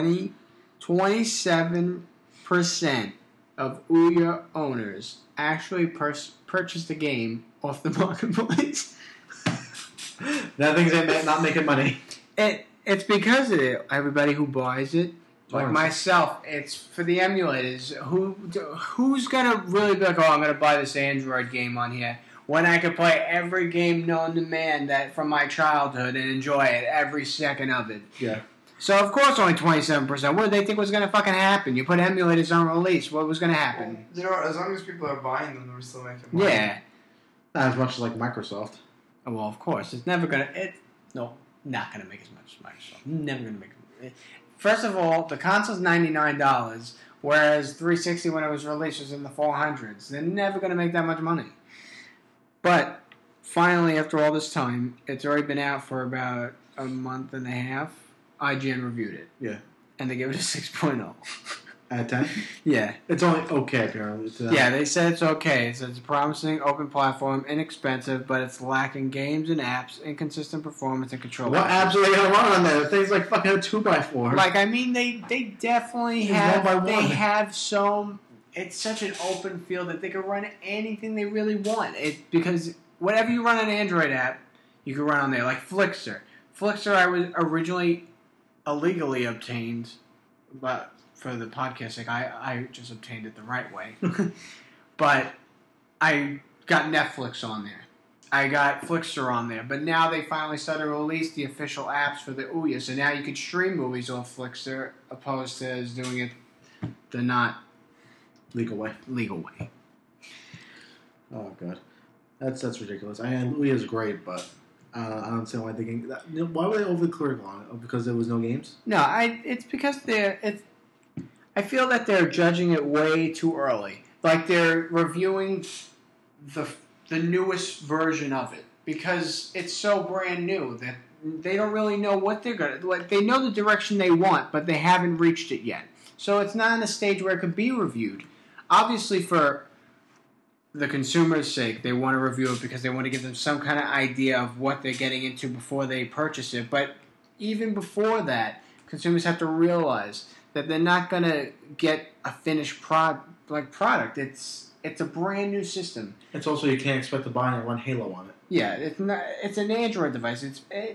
27% of Ouya owners actually purchased the game off the marketplace. That thing's not making money. It's because of it. Everybody who buys it, like Torrents. myself, it's for the emulators. Who's gonna really be like, oh, I'm gonna buy this Android game on here when I could play every game known to man that from my childhood and enjoy it every second of it. Yeah. So of course only 27%. What did they think was gonna fucking happen? You put emulators on release. What was gonna happen? You know, as long as people are buying them, they're still making money. Yeah. Not as much as like Microsoft. Well, of course, it's never gonna. Not gonna make as much as Microsoft. Never gonna make. First of all, the console's $99, whereas 360 when it was released was in the 400s. They're never gonna make that much money. But finally, after all this time, it's already been out for about a month and a half. IGN reviewed it. Yeah. And they gave it a 6.0. Out of 10? Yeah. It's only okay, apparently. Yeah, they said it's okay. It says it's a promising open platform, inexpensive, but it's lacking games and apps, inconsistent performance, and control. What apps are they going to run on there? The thing's like fucking a 2x4. Like, I mean, they definitely It's have. 1x1. They have so. It's such an open field that they can run anything they really want. Because whatever you run an Android app, you can run on there. Like Flixster. Flixster, I was originally illegally obtained, but for the podcast sake, I just obtained it the right way. But I got Netflix on there. I got Flixster on there. But now they finally started to release the official apps for the Ouya. So now you can stream movies off Flixster opposed to as doing it the not legal way. legal way. Oh, God. That's ridiculous. I mean, Louis is great, but I don't understand why they can. Why were they over critical on it? Because there was no games. No, it's because I feel that they're judging it way too early. Like they're reviewing the newest version of it because it's so brand new that they don't really know what they're gonna like. They know the direction they want, but they haven't reached it yet. So it's not in a stage where it could be reviewed. Obviously, for the consumer's sake, they want to review it because they want to give them some kind of idea of what they're getting into before they purchase it. But even before that, consumers have to realize that they're not going to get a finished product. It's a brand new system. It's also you can't expect to buy and run Halo on it. Yeah, it's an Android device.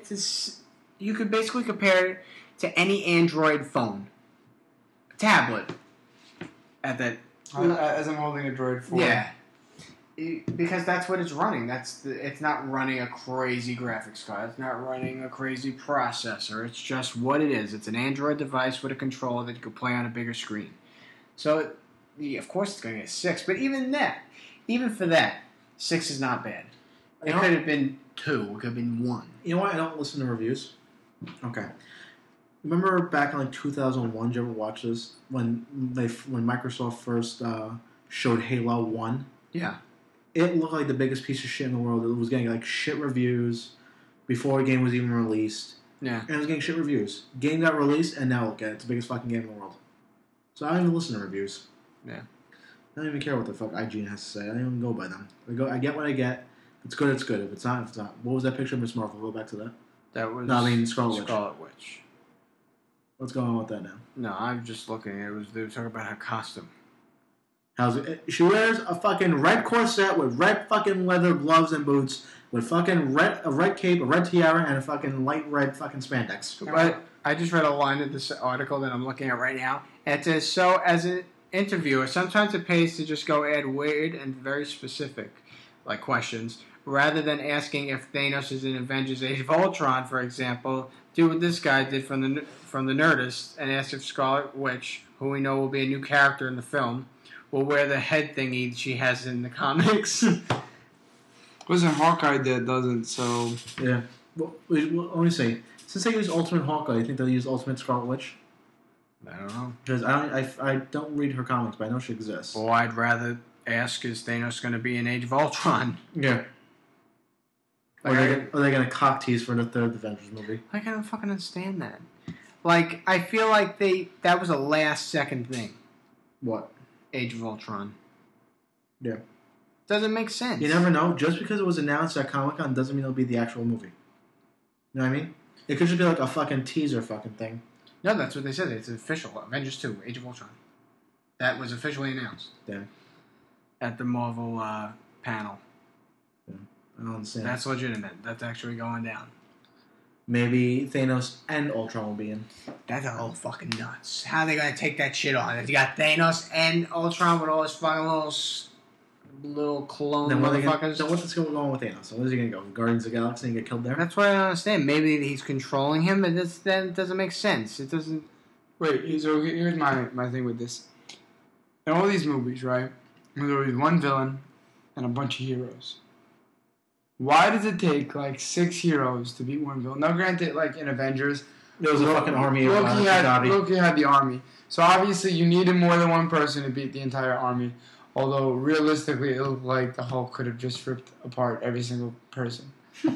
You could basically compare it to any Android phone, tablet. At that, as I'm holding a Droid 4. yeah. Because that's what it's running. It's not running a crazy graphics card. It's not running a crazy processor. It's just what it is. It's an Android device with a controller that you can play on a bigger screen. So, of course, it's going to get 6. But even for that, 6 is not bad. It could have been 2. It could have been 1. You know why I don't listen to reviews? Okay. Remember back in 2001? Did you ever watch this when Microsoft first showed Halo 1? Yeah. It looked like the biggest piece of shit in the world. It was getting shit reviews before the game was even released. Yeah. And it was getting shit reviews. Game got released, and now look at it. It's the biggest fucking game in the world. So I don't even listen to reviews. Yeah. I don't even care what the fuck IGN has to say. I don't even go by them. I get what I get. If it's good, it's good. If it's not, it's not. What was that picture of Miss Marvel? Go back to that. That was... No, I mean Scarlet Witch. What's going on with that now? No, I'm just looking. They were talking about her costume. How's it? She wears a fucking red corset with red fucking leather gloves and boots, with fucking a red cape, a red tiara, and a fucking light red fucking spandex. But I just read a line of this article that I'm looking at right now. And it says, so as an interviewer, sometimes it pays to just go add weird and very specific, questions, rather than asking if Thanos is in Avengers Age of Ultron, for example. Do what this guy did from the Nerdist and ask if Scarlet Witch, who we know will be a new character in the film, will wear the head thingy she has in the comics. Wasn't Hawkeye that doesn't, so... Yeah. Well, let me see. Since they use Ultimate Hawkeye, I think they'll use Ultimate Scarlet Witch. I don't know. Because I don't read her comics, but I know she exists. Well, I'd rather ask, is Thanos going to be in Age of Ultron? Yeah. Are they going to cock tease for the third Avengers movie? I don't fucking understand that. I feel like that was a last-second thing. What? Age of Ultron. Yeah. Doesn't make sense. You never know. Just because it was announced at Comic-Con doesn't mean it'll be the actual movie. You know what I mean? It could just be a fucking teaser fucking thing. No, that's what they said. It's official. Avengers 2, Age of Ultron. That was officially announced. Yeah. At the Marvel panel. Yeah. I don't understand. That's legitimate. That's actually going down. Maybe Thanos and Ultron will be in. That's a whole fucking nuts. How are they going to take that shit on? If you got Thanos and Ultron with all his fucking little clone motherfuckers. Then what's going on with Thanos? So where's he going to go? Guardians of the Galaxy and get killed there? That's what I don't understand. Maybe he's controlling him, but that doesn't make sense. It doesn't... Wait, so here's my thing with this. In all these movies, right, there's always one villain and a bunch of heroes. Why does it take 6 heroes to beat one villain? Now, granted, in Avengers, there was a fucking army of Loki had the army. So obviously you needed more than one person to beat the entire army. Although realistically it looked like the Hulk could have just ripped apart every single person.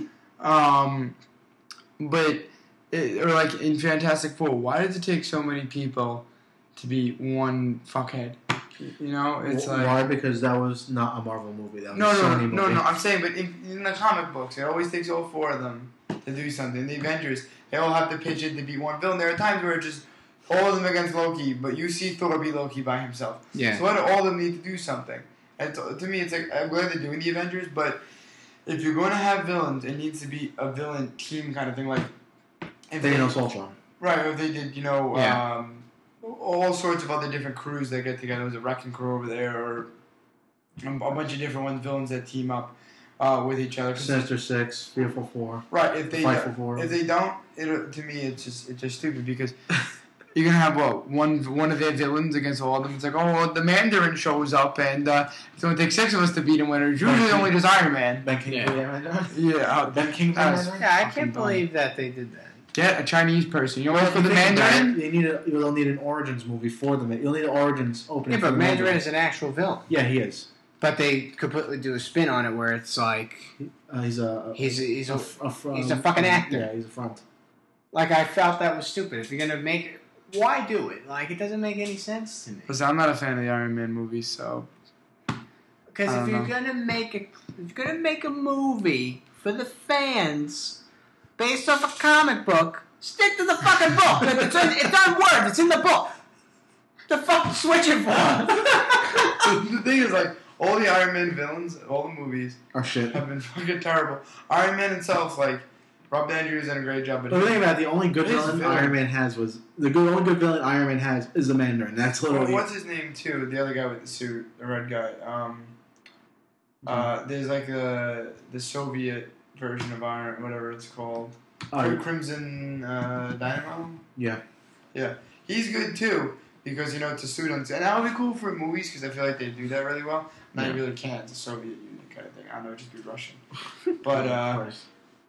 But in Fantastic Four, why does it take so many people to beat one fuckhead? It's why? Because that was not a Marvel movie. That was a Sony movie. No. I'm saying, but in the comic books, it always takes all 4 of them to do something. The Avengers, they all have to pitch in to beat one villain. There are times where it's just all of them against Loki, but you see Thor beat Loki by himself. Yeah. So why do all of them need to do something? And to me, it's I'm glad they're doing the Avengers, but if you're going to have villains, it needs to be a villain team kind of thing, Thanos Ultron. Right, if they did, all sorts of other different crews that get together. There's a Wrecking Crew over there, or a bunch of different villains that team up with each other. Sinister Six, Fearful Four. Right, if they Fightful Four. If they don't, to me it's just stupid because You're gonna have what one of their villains against all of them. It's like, oh, well, the Mandarin shows up, and it's gonna take 6 of us to beat him. When it's usually only just Iron Man. Ben King. Yeah. Yeah, Ben King. Yeah, I can't believe that they did that. Get a Chinese person. You know Well, what for the Mandarin? You'll need an origins movie for them. You'll need an origins opening. Yeah, for but the Mandarin is an actual villain. Yeah, he is. But they completely do a spin on it where it's like He's a fucking actor. Yeah, he's a front. like I felt that was stupid. If you're gonna make it, why do it? Like it doesn't make any sense to me. Because I'm not a fan of the Iron Man movies, so Because I if don't you're know. gonna make a movie for the fans based off a comic book, stick to the fucking book. It's on Word. It's in the book. The fuck switch it for? the thing is, like, all the Iron Man villains, all the movies, Oh shit. have been fucking terrible. Iron Man himself, like, Rob Andrews did a great job. But The thing about it, the only good It is villain villain. Iron Man has was only good villain Iron Man has is the Mandarin. That's literally. what's his name too? The other guy with the suit, the red guy. There's like the Soviet version of Iron, whatever it's called. Crimson Dynamo. Yeah. He's good too because it's a suit on, and that would be cool for movies because I feel like they do that really well. And I really can't. It's a Soviet Union kind of thing. I don't know, it'd just be Russian. But of course.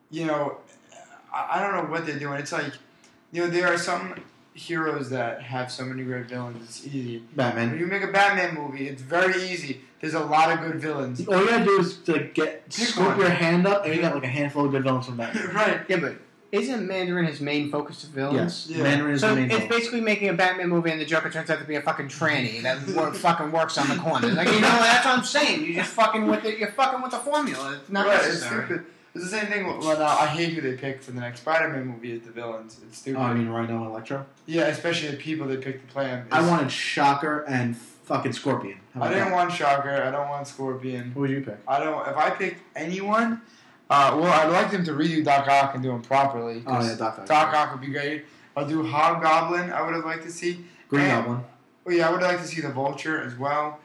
I don't know what they're doing. It's like, there are some heroes that have so many great villains. It's easy. When Batman. you make a Batman movie, it's very easy. There's a lot of good villains. All you gotta do is like scoop one. your hand up, and you got like a handful of good villains from Batman. Right. Yeah, but isn't Mandarin his main focus of villains? Yes. Yeah. Mandarin is So the main it's villain. basically making a Batman movie, and the Joker turns out to be a fucking tranny that fucking works on the corner. Like that's what I'm saying. You're just fucking with it. You're fucking with the formula. It's not Right, it's necessary. stupid. It's the same thing. Well, now, I hate who they pick for the next Spider-Man movie as the villains. It's stupid. Oh, I mean Rhino and Electro. Yeah, especially the people they pick to play him. I wanted Shocker and fucking Scorpion. How I about didn't that? want Shocker. I don't want Scorpion. Who would you pick? I don't. If I picked anyone, I'd like them to redo Doc Ock and do him properly. 'cause Oh yeah, Doc Ock. Doc Ock would be great. I'll do Hobgoblin. I would have liked to see. Green And- Goblin. Well, yeah, I would like to see the Vulture as well.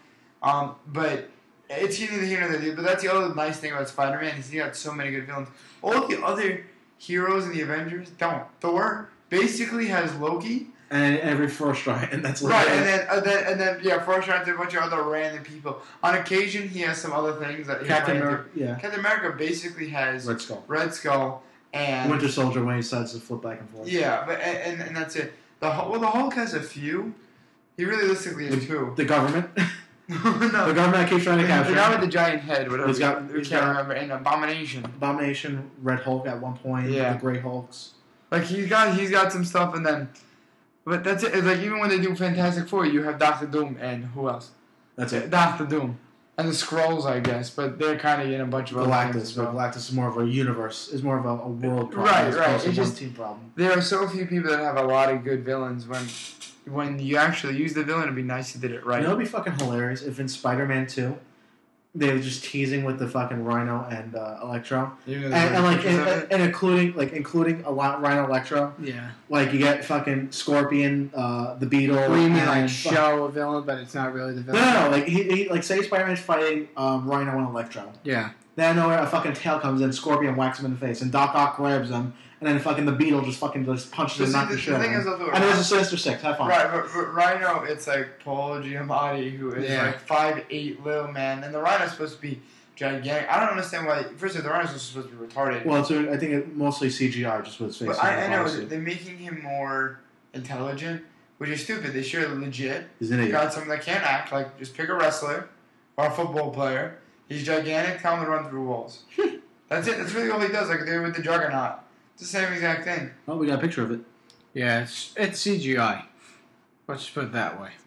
But it's neither here nor there. But that's the other nice thing about Spider-Man is he got so many good villains. All the other heroes in the Avengers don't. Thor basically has Loki, And every first try, and that's right? literally- And then yeah, Forrest Gump, a bunch of other random people. On occasion, he has some other things that Captain ran America. into. Yeah. Captain America basically has Red Skull. Red Skull and Winter Soldier when he decides to flip back and forth. yeah, but and that's it. The Hulk has a few. He realistically has two. The government. No. The government that keeps trying to The capture guy him. with the giant head, whatever. He's got- we he's can't got- remember. And Abomination. Abomination, Red Hulk at one point. Yeah. The Grey Hulks. Like he's got some stuff, and then, but that's it. It's like even when they do Fantastic Four, you have Doctor Doom and who else? That's it. Doctor Doom and the Skrulls, I guess, but they're kind of in a bunch of other things Galactus, as but well. Galactus is more of a universe, is more of a world problem. Right, as right. opposed to It's one just- team problem. There are so few people that have a lot of good villains. When you actually use the villain, it'd be nice you did it right. You know, it'd be fucking hilarious if in Spider-Man 2, they were just teasing with the fucking Rhino and Electro, Even though and there's like pictures of it. and including a lot Rhino Electro. Yeah. Like you get fucking Scorpion, the Beetle. What do you mean, and like fuck- show a villain, but it's not really the No, villain? no, like he like say Spider-Man's fighting Rhino and Electro. Yeah. Then I know where a fucking tail comes in, Scorpion whacks him in the face, and Doc Ock grabs him, and then fucking the Beetle just punches him, But see, knocks the the shit out thing of is, him. although And it was a Sinister Six. Have fun. Right, but Rhino, it's like Paul Giamatti, who is Yeah. like 5'8" little man, and the Rhino's supposed to be gigantic. I don't understand why. First of all, the Rhino's supposed to be retarded. Well, I think it mostly CGI, just with his face. but I know obviously. they're making him more intelligent, which is stupid. They should have legit He's an idiot. got someone that can't act. Like, just pick a wrestler or a football player. He's gigantic. Tell him to run through walls. That's it. That's really all he does. Like they did with the Juggernaut. It's the same exact thing. Oh, we got a picture of it. Yeah, it's CGI. Let's just put it that way.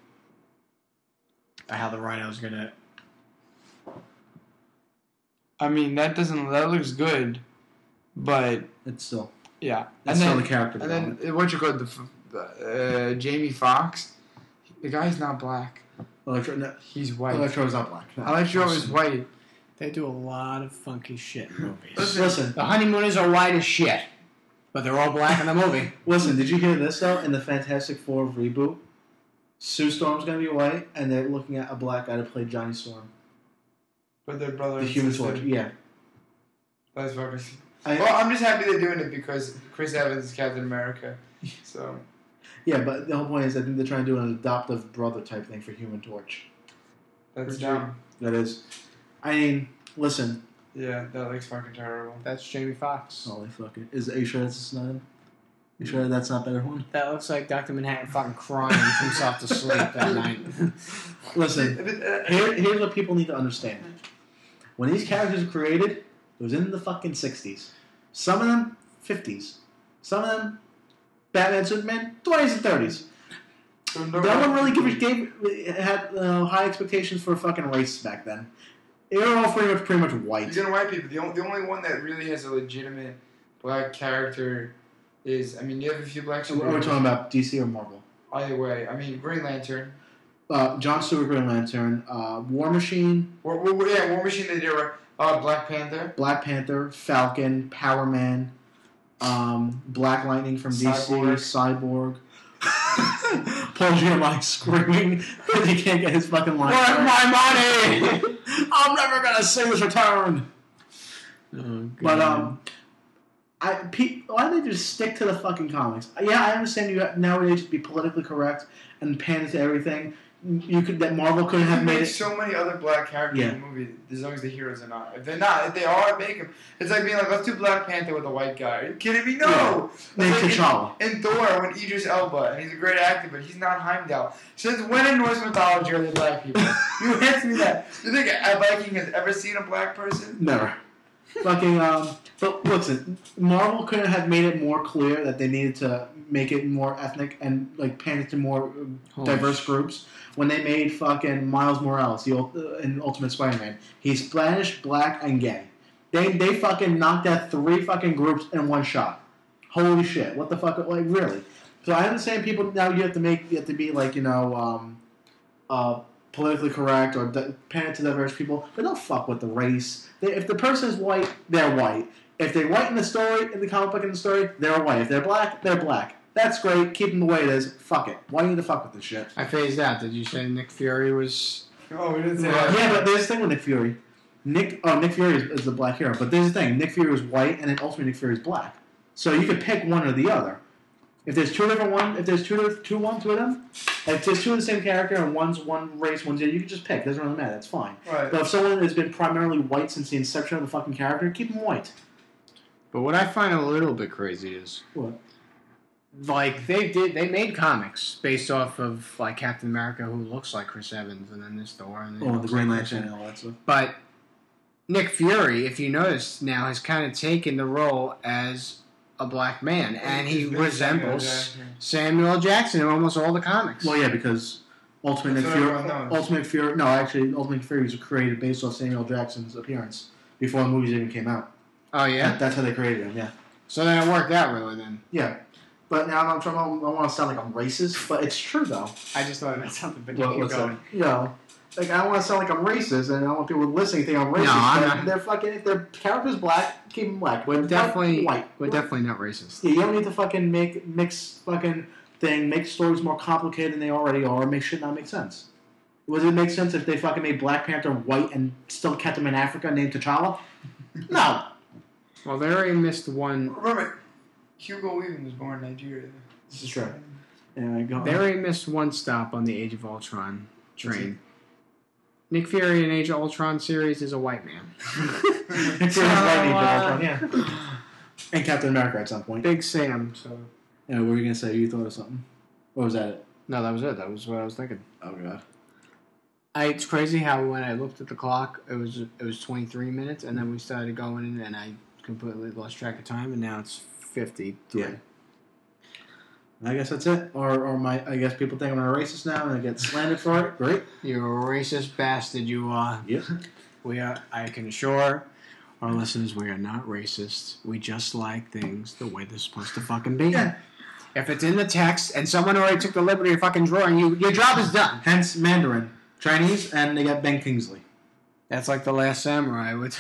How the Rhino's gonna. I mean, that looks good, but It's still. yeah. That's still the character. And then what you call Jamie Foxx? The guy's not black. He's white. Electro is not black. No. Electro is white. They do a lot of funky shit in movies. Listen, The Honeymooners are white as shit, but they're all black in the movie. listen. Did you hear this though? In the Fantastic Four reboot, Sue Storm's gonna be white, and they're looking at a black guy to play Johnny Storm, But their brother the and Human sister. Torch. Yeah. That's fucking. I- Well, I'm just happy they're doing it because Chris Evans is Captain America. So Yeah, but the whole point is I think they're trying to do an adoptive brother type thing for Human Torch. That's dumb. That is. I mean, listen. Yeah, that looks fucking terrible. That's Jamie Foxx. Holy fuck it. Are you sure that's not him? You sure that's not the other one? That looks like Dr. Manhattan fucking crying himself to sleep that night. Listen, here's what people need to understand. When these characters were created, it was in the fucking 60s. Some of them, 50s. Some of them, Batman, Superman, 20s and 30s. No one really had high expectations for fucking race back then. They were all pretty much white. These are white people. The only one that really has a legitimate black character is, I mean, you have a few black We're talking about DC or Marvel? Either way. I mean, Green Lantern. John Stewart, Green Lantern. War Machine. War Machine, they did Black Panther. Black Panther, Falcon, Power Man, Black Lightning from DC, Cyborg. Paul Giamatti screaming because he can't get his fucking line. Where's my money? I'm never gonna see this return. Oh, But why don't they just stick to the fucking comics? Yeah, I understand you nowadays to be politically correct and pan to everything. That Marvel couldn't have made so many other black characters in the movie as long as the heroes are not. If they're not, if they are, make them. It's like being like, let's do Black Panther with a white guy. Are you kidding me? No. Name T'Challa. In Thor, when Idris Elba, and he's a great actor, but he's not Heimdall. Since when in Norse mythology are they black people? You asked me that. You think a Viking has ever seen a black person? Never. Fucking but listen, Marvel couldn't have made it more clear that they needed to make it more ethnic and like pan it to more diverse groups. When they made fucking Miles Morales in Ultimate Spider-Man, he's Spanish, black, and gay. They fucking knocked out 3 fucking groups in one shot. Holy shit! What the fuck? Like really? So I understand people now. You have to be like politically correct or pan it to diverse people, but don't fuck with the race. If the person is white, they're white. If they're white in the story, in the comic book in the story, they're white. If they're black, they're black. That's great. Keep them the way it is. Fuck it. Why do you need to fuck with this shit? I phased out. Did you say Nick Fury was... Oh, we didn't say that. Yeah, but there's the thing with Nick Fury. Nick Fury is the black hero. But there's the thing. Nick Fury is white, and then ultimately Nick Fury is black. So you could pick one or the other. If there's two of them, if there's two of the same character and one's one race, one's the other, you can just pick. It doesn't really matter. That's fine. Right. But if someone has been primarily white since the inception of the fucking character, keep them white. But what I find a little bit crazy is... What? Like, they made comics based off of, like, Captain America, who looks like Chris Evans, and then this Thor, and then... The Green Lantern and all that stuff. But Nick Fury, if you notice now, has kind of taken the role as a black man, and he resembles Samuel Jackson in almost all the comics. Well, yeah, because Ultimate Fury was created based off Samuel Jackson's appearance before the movies even came out. Oh, yeah? That's how they created him, yeah. So then it worked out, really, then. Yeah. But now I don't want to sound like I'm racist, but it's true, though. I just thought that's something, but keep going. Like, I don't want to sound like I'm racist, and I don't want people listening to think I'm racist. No, I'm not. They're fucking, if their character's black, keep them black. We're definitely white. We're definitely not racist. Yeah, you don't need to fucking make stories more complicated than they already are, make shit not make sense. Would it make sense if they fucking made Black Panther white and still kept him in Africa named T'Challa? No. Well, they already missed one. Remember, Hugo Weaving was born in Nigeria. This is true. Anyway, go on. They already missed one stop on the Age of Ultron train. Nick Fury in Age of Ultron series is a white man. Nick Fury's white in Age of Ultron, yeah. And Captain America at some point. Big Sam. So. Yeah, what were you gonna say? You thought of something? Or was that it? No, that was it. That was what I was thinking. Oh god. It's crazy how when I looked at the clock, it was 23 minutes, and then we started going in, and I completely lost track of time, and now it's 50. Yeah. I guess that's it. I guess people think I'm a racist now, and I get slandered for it. Great. You're a racist bastard. You are. Yep. We are. I can assure our listeners we are not racist. We just like things the way they're supposed to fucking be. Yeah. If it's in the text and someone already took the liberty of fucking drawing you, your job is done. Hence Mandarin, Chinese, and they got Ben Kingsley. That's like The Last Samurai with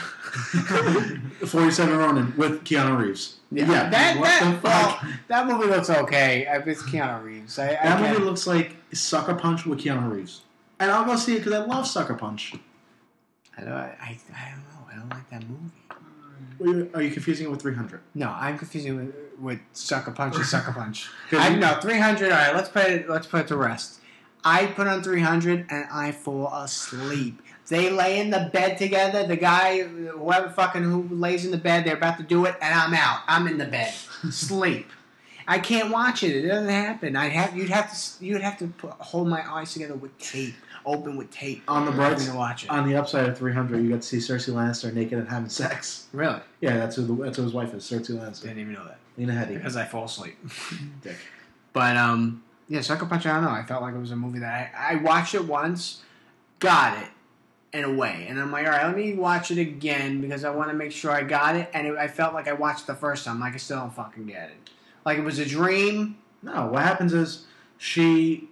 47 Ronin with Keanu Reeves. Yeah. That movie looks okay. It's Keanu Reeves. That movie looks like Sucker Punch with Keanu Reeves. And I'll go see it because I love Sucker Punch. I don't know. I don't like that movie. Are you confusing it with 300? No, I'm confusing with Sucker Punch and Sucker Punch. 'Cause you- No, 300. All right, let's put it to rest. I put on 300 and I fall asleep. They lay in the bed together. The guy, whoever fucking who lays in the bed, they're about to do it, and I'm out. I'm in the bed, sleep. I can't watch it. It doesn't happen. You'd have to hold my eyes together with tape, open with tape. On the bright to watch it. On the upside of 300, you got to see Cersei Lannister naked and having sex. Really? Yeah, that's who his wife is, Cersei Lannister. Didn't even know that Lena Headey. because I fall asleep. Dick. But yeah, Sucker Punch. I don't know. I felt like it was a movie that I watched it once, got it in a way, and I'm like, all right, let me watch it again because I want to make sure I got it. And I felt like I watched the first time, like I still don't fucking get it. Like it was a dream. No, what happens is she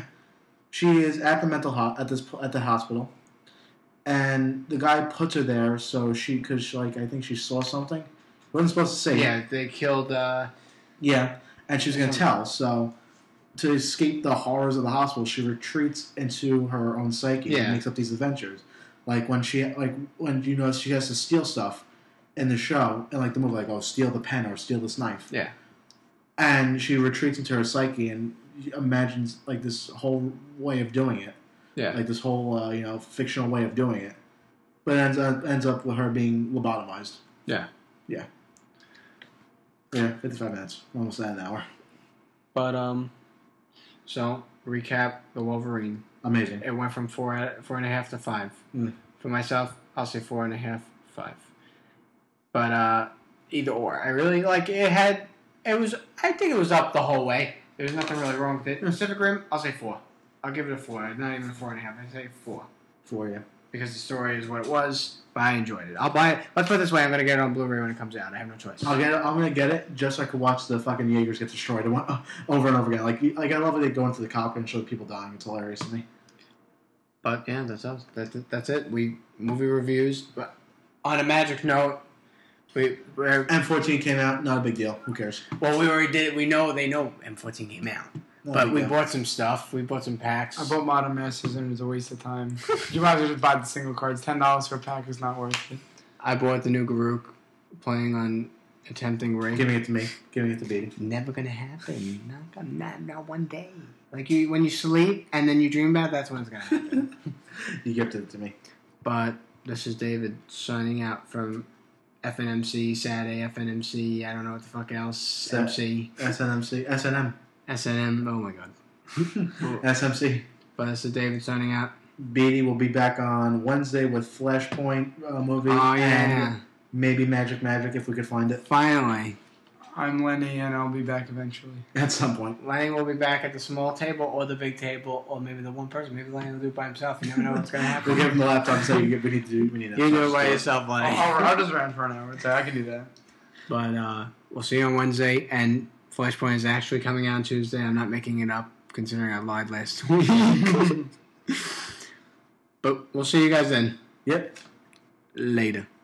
is at the hospital, and the guy puts her there so I think she saw something. She wasn't supposed to say. Yeah, they killed. Yeah, and she was gonna tell. So to escape the horrors of the hospital, she retreats into her own psyche and makes up these adventures. Like when she has to steal stuff in the show and like the movie, like steal the pen or steal this knife. Yeah. And she retreats into her psyche and imagines like this whole way of doing it. Yeah. Like this whole fictional way of doing it, but it ends up with her being lobotomized. Yeah. Yeah. Yeah. 55 minutes, almost an hour. But so recap the Wolverine. Amazing. It went from 4.5 to 5. Mm. For myself, I'll say 4.5, 5. But either or, I really like it. I think it was up the whole way. There was nothing really wrong with it. Pacific Rim, I'll say 4. I'll give it a 4. Not even a 4.5. I say 4 For you. because the story is what it was. But I enjoyed it. I'll buy it. Let's put it this way: I'm gonna get it on Blu-ray when it comes out. I have no choice. I'm gonna get it just so I can watch the fucking Jaegers get destroyed over and over again. Like I love it. They go into the cockpit and show people dying. It's hilarious to me. But yeah, that's us. That's it. We movie reviews. But on a magic note, we're M14 came out. Not a big deal. Who cares? well, we already did it. We know they know M14 came out. Not a But big we deal. bought some stuff. We bought some packs. I bought Modern Masters and it was a waste of time. You might as well just buy the single cards. $10 for a pack is not worth it. I bought the new Garuk, playing on attempting rape. Giving it to me. Giving it to Beatty. Never gonna happen. Not one day. Like when you sleep and then you dream about it, that's when it's gonna happen. You gifted it to me. But this is David signing out from FNMC, Saturday, FNMC, I don't know what the fuck else, MC, SNMC. SNM. SNM, oh my god. SMC. But this is David signing out. Beatty will be back on Wednesday with Flashpoint movie. Oh yeah. And maybe Magic if we could find it Finally. I'm Lenny and I'll be back eventually. at some point. Lenny will be back at the small table or the big table or maybe the one person. Maybe Lenny will do it by himself. You never know what's gonna happen. We'll give him the laptop and say we need that. You do it by yourself, Lenny. I'll just run for an hour. So I can do that. But we'll see you on Wednesday, and Flashpoint is actually coming out on Tuesday. I'm not making it up, considering I lied last week. But we'll see you guys then. Yep. Later.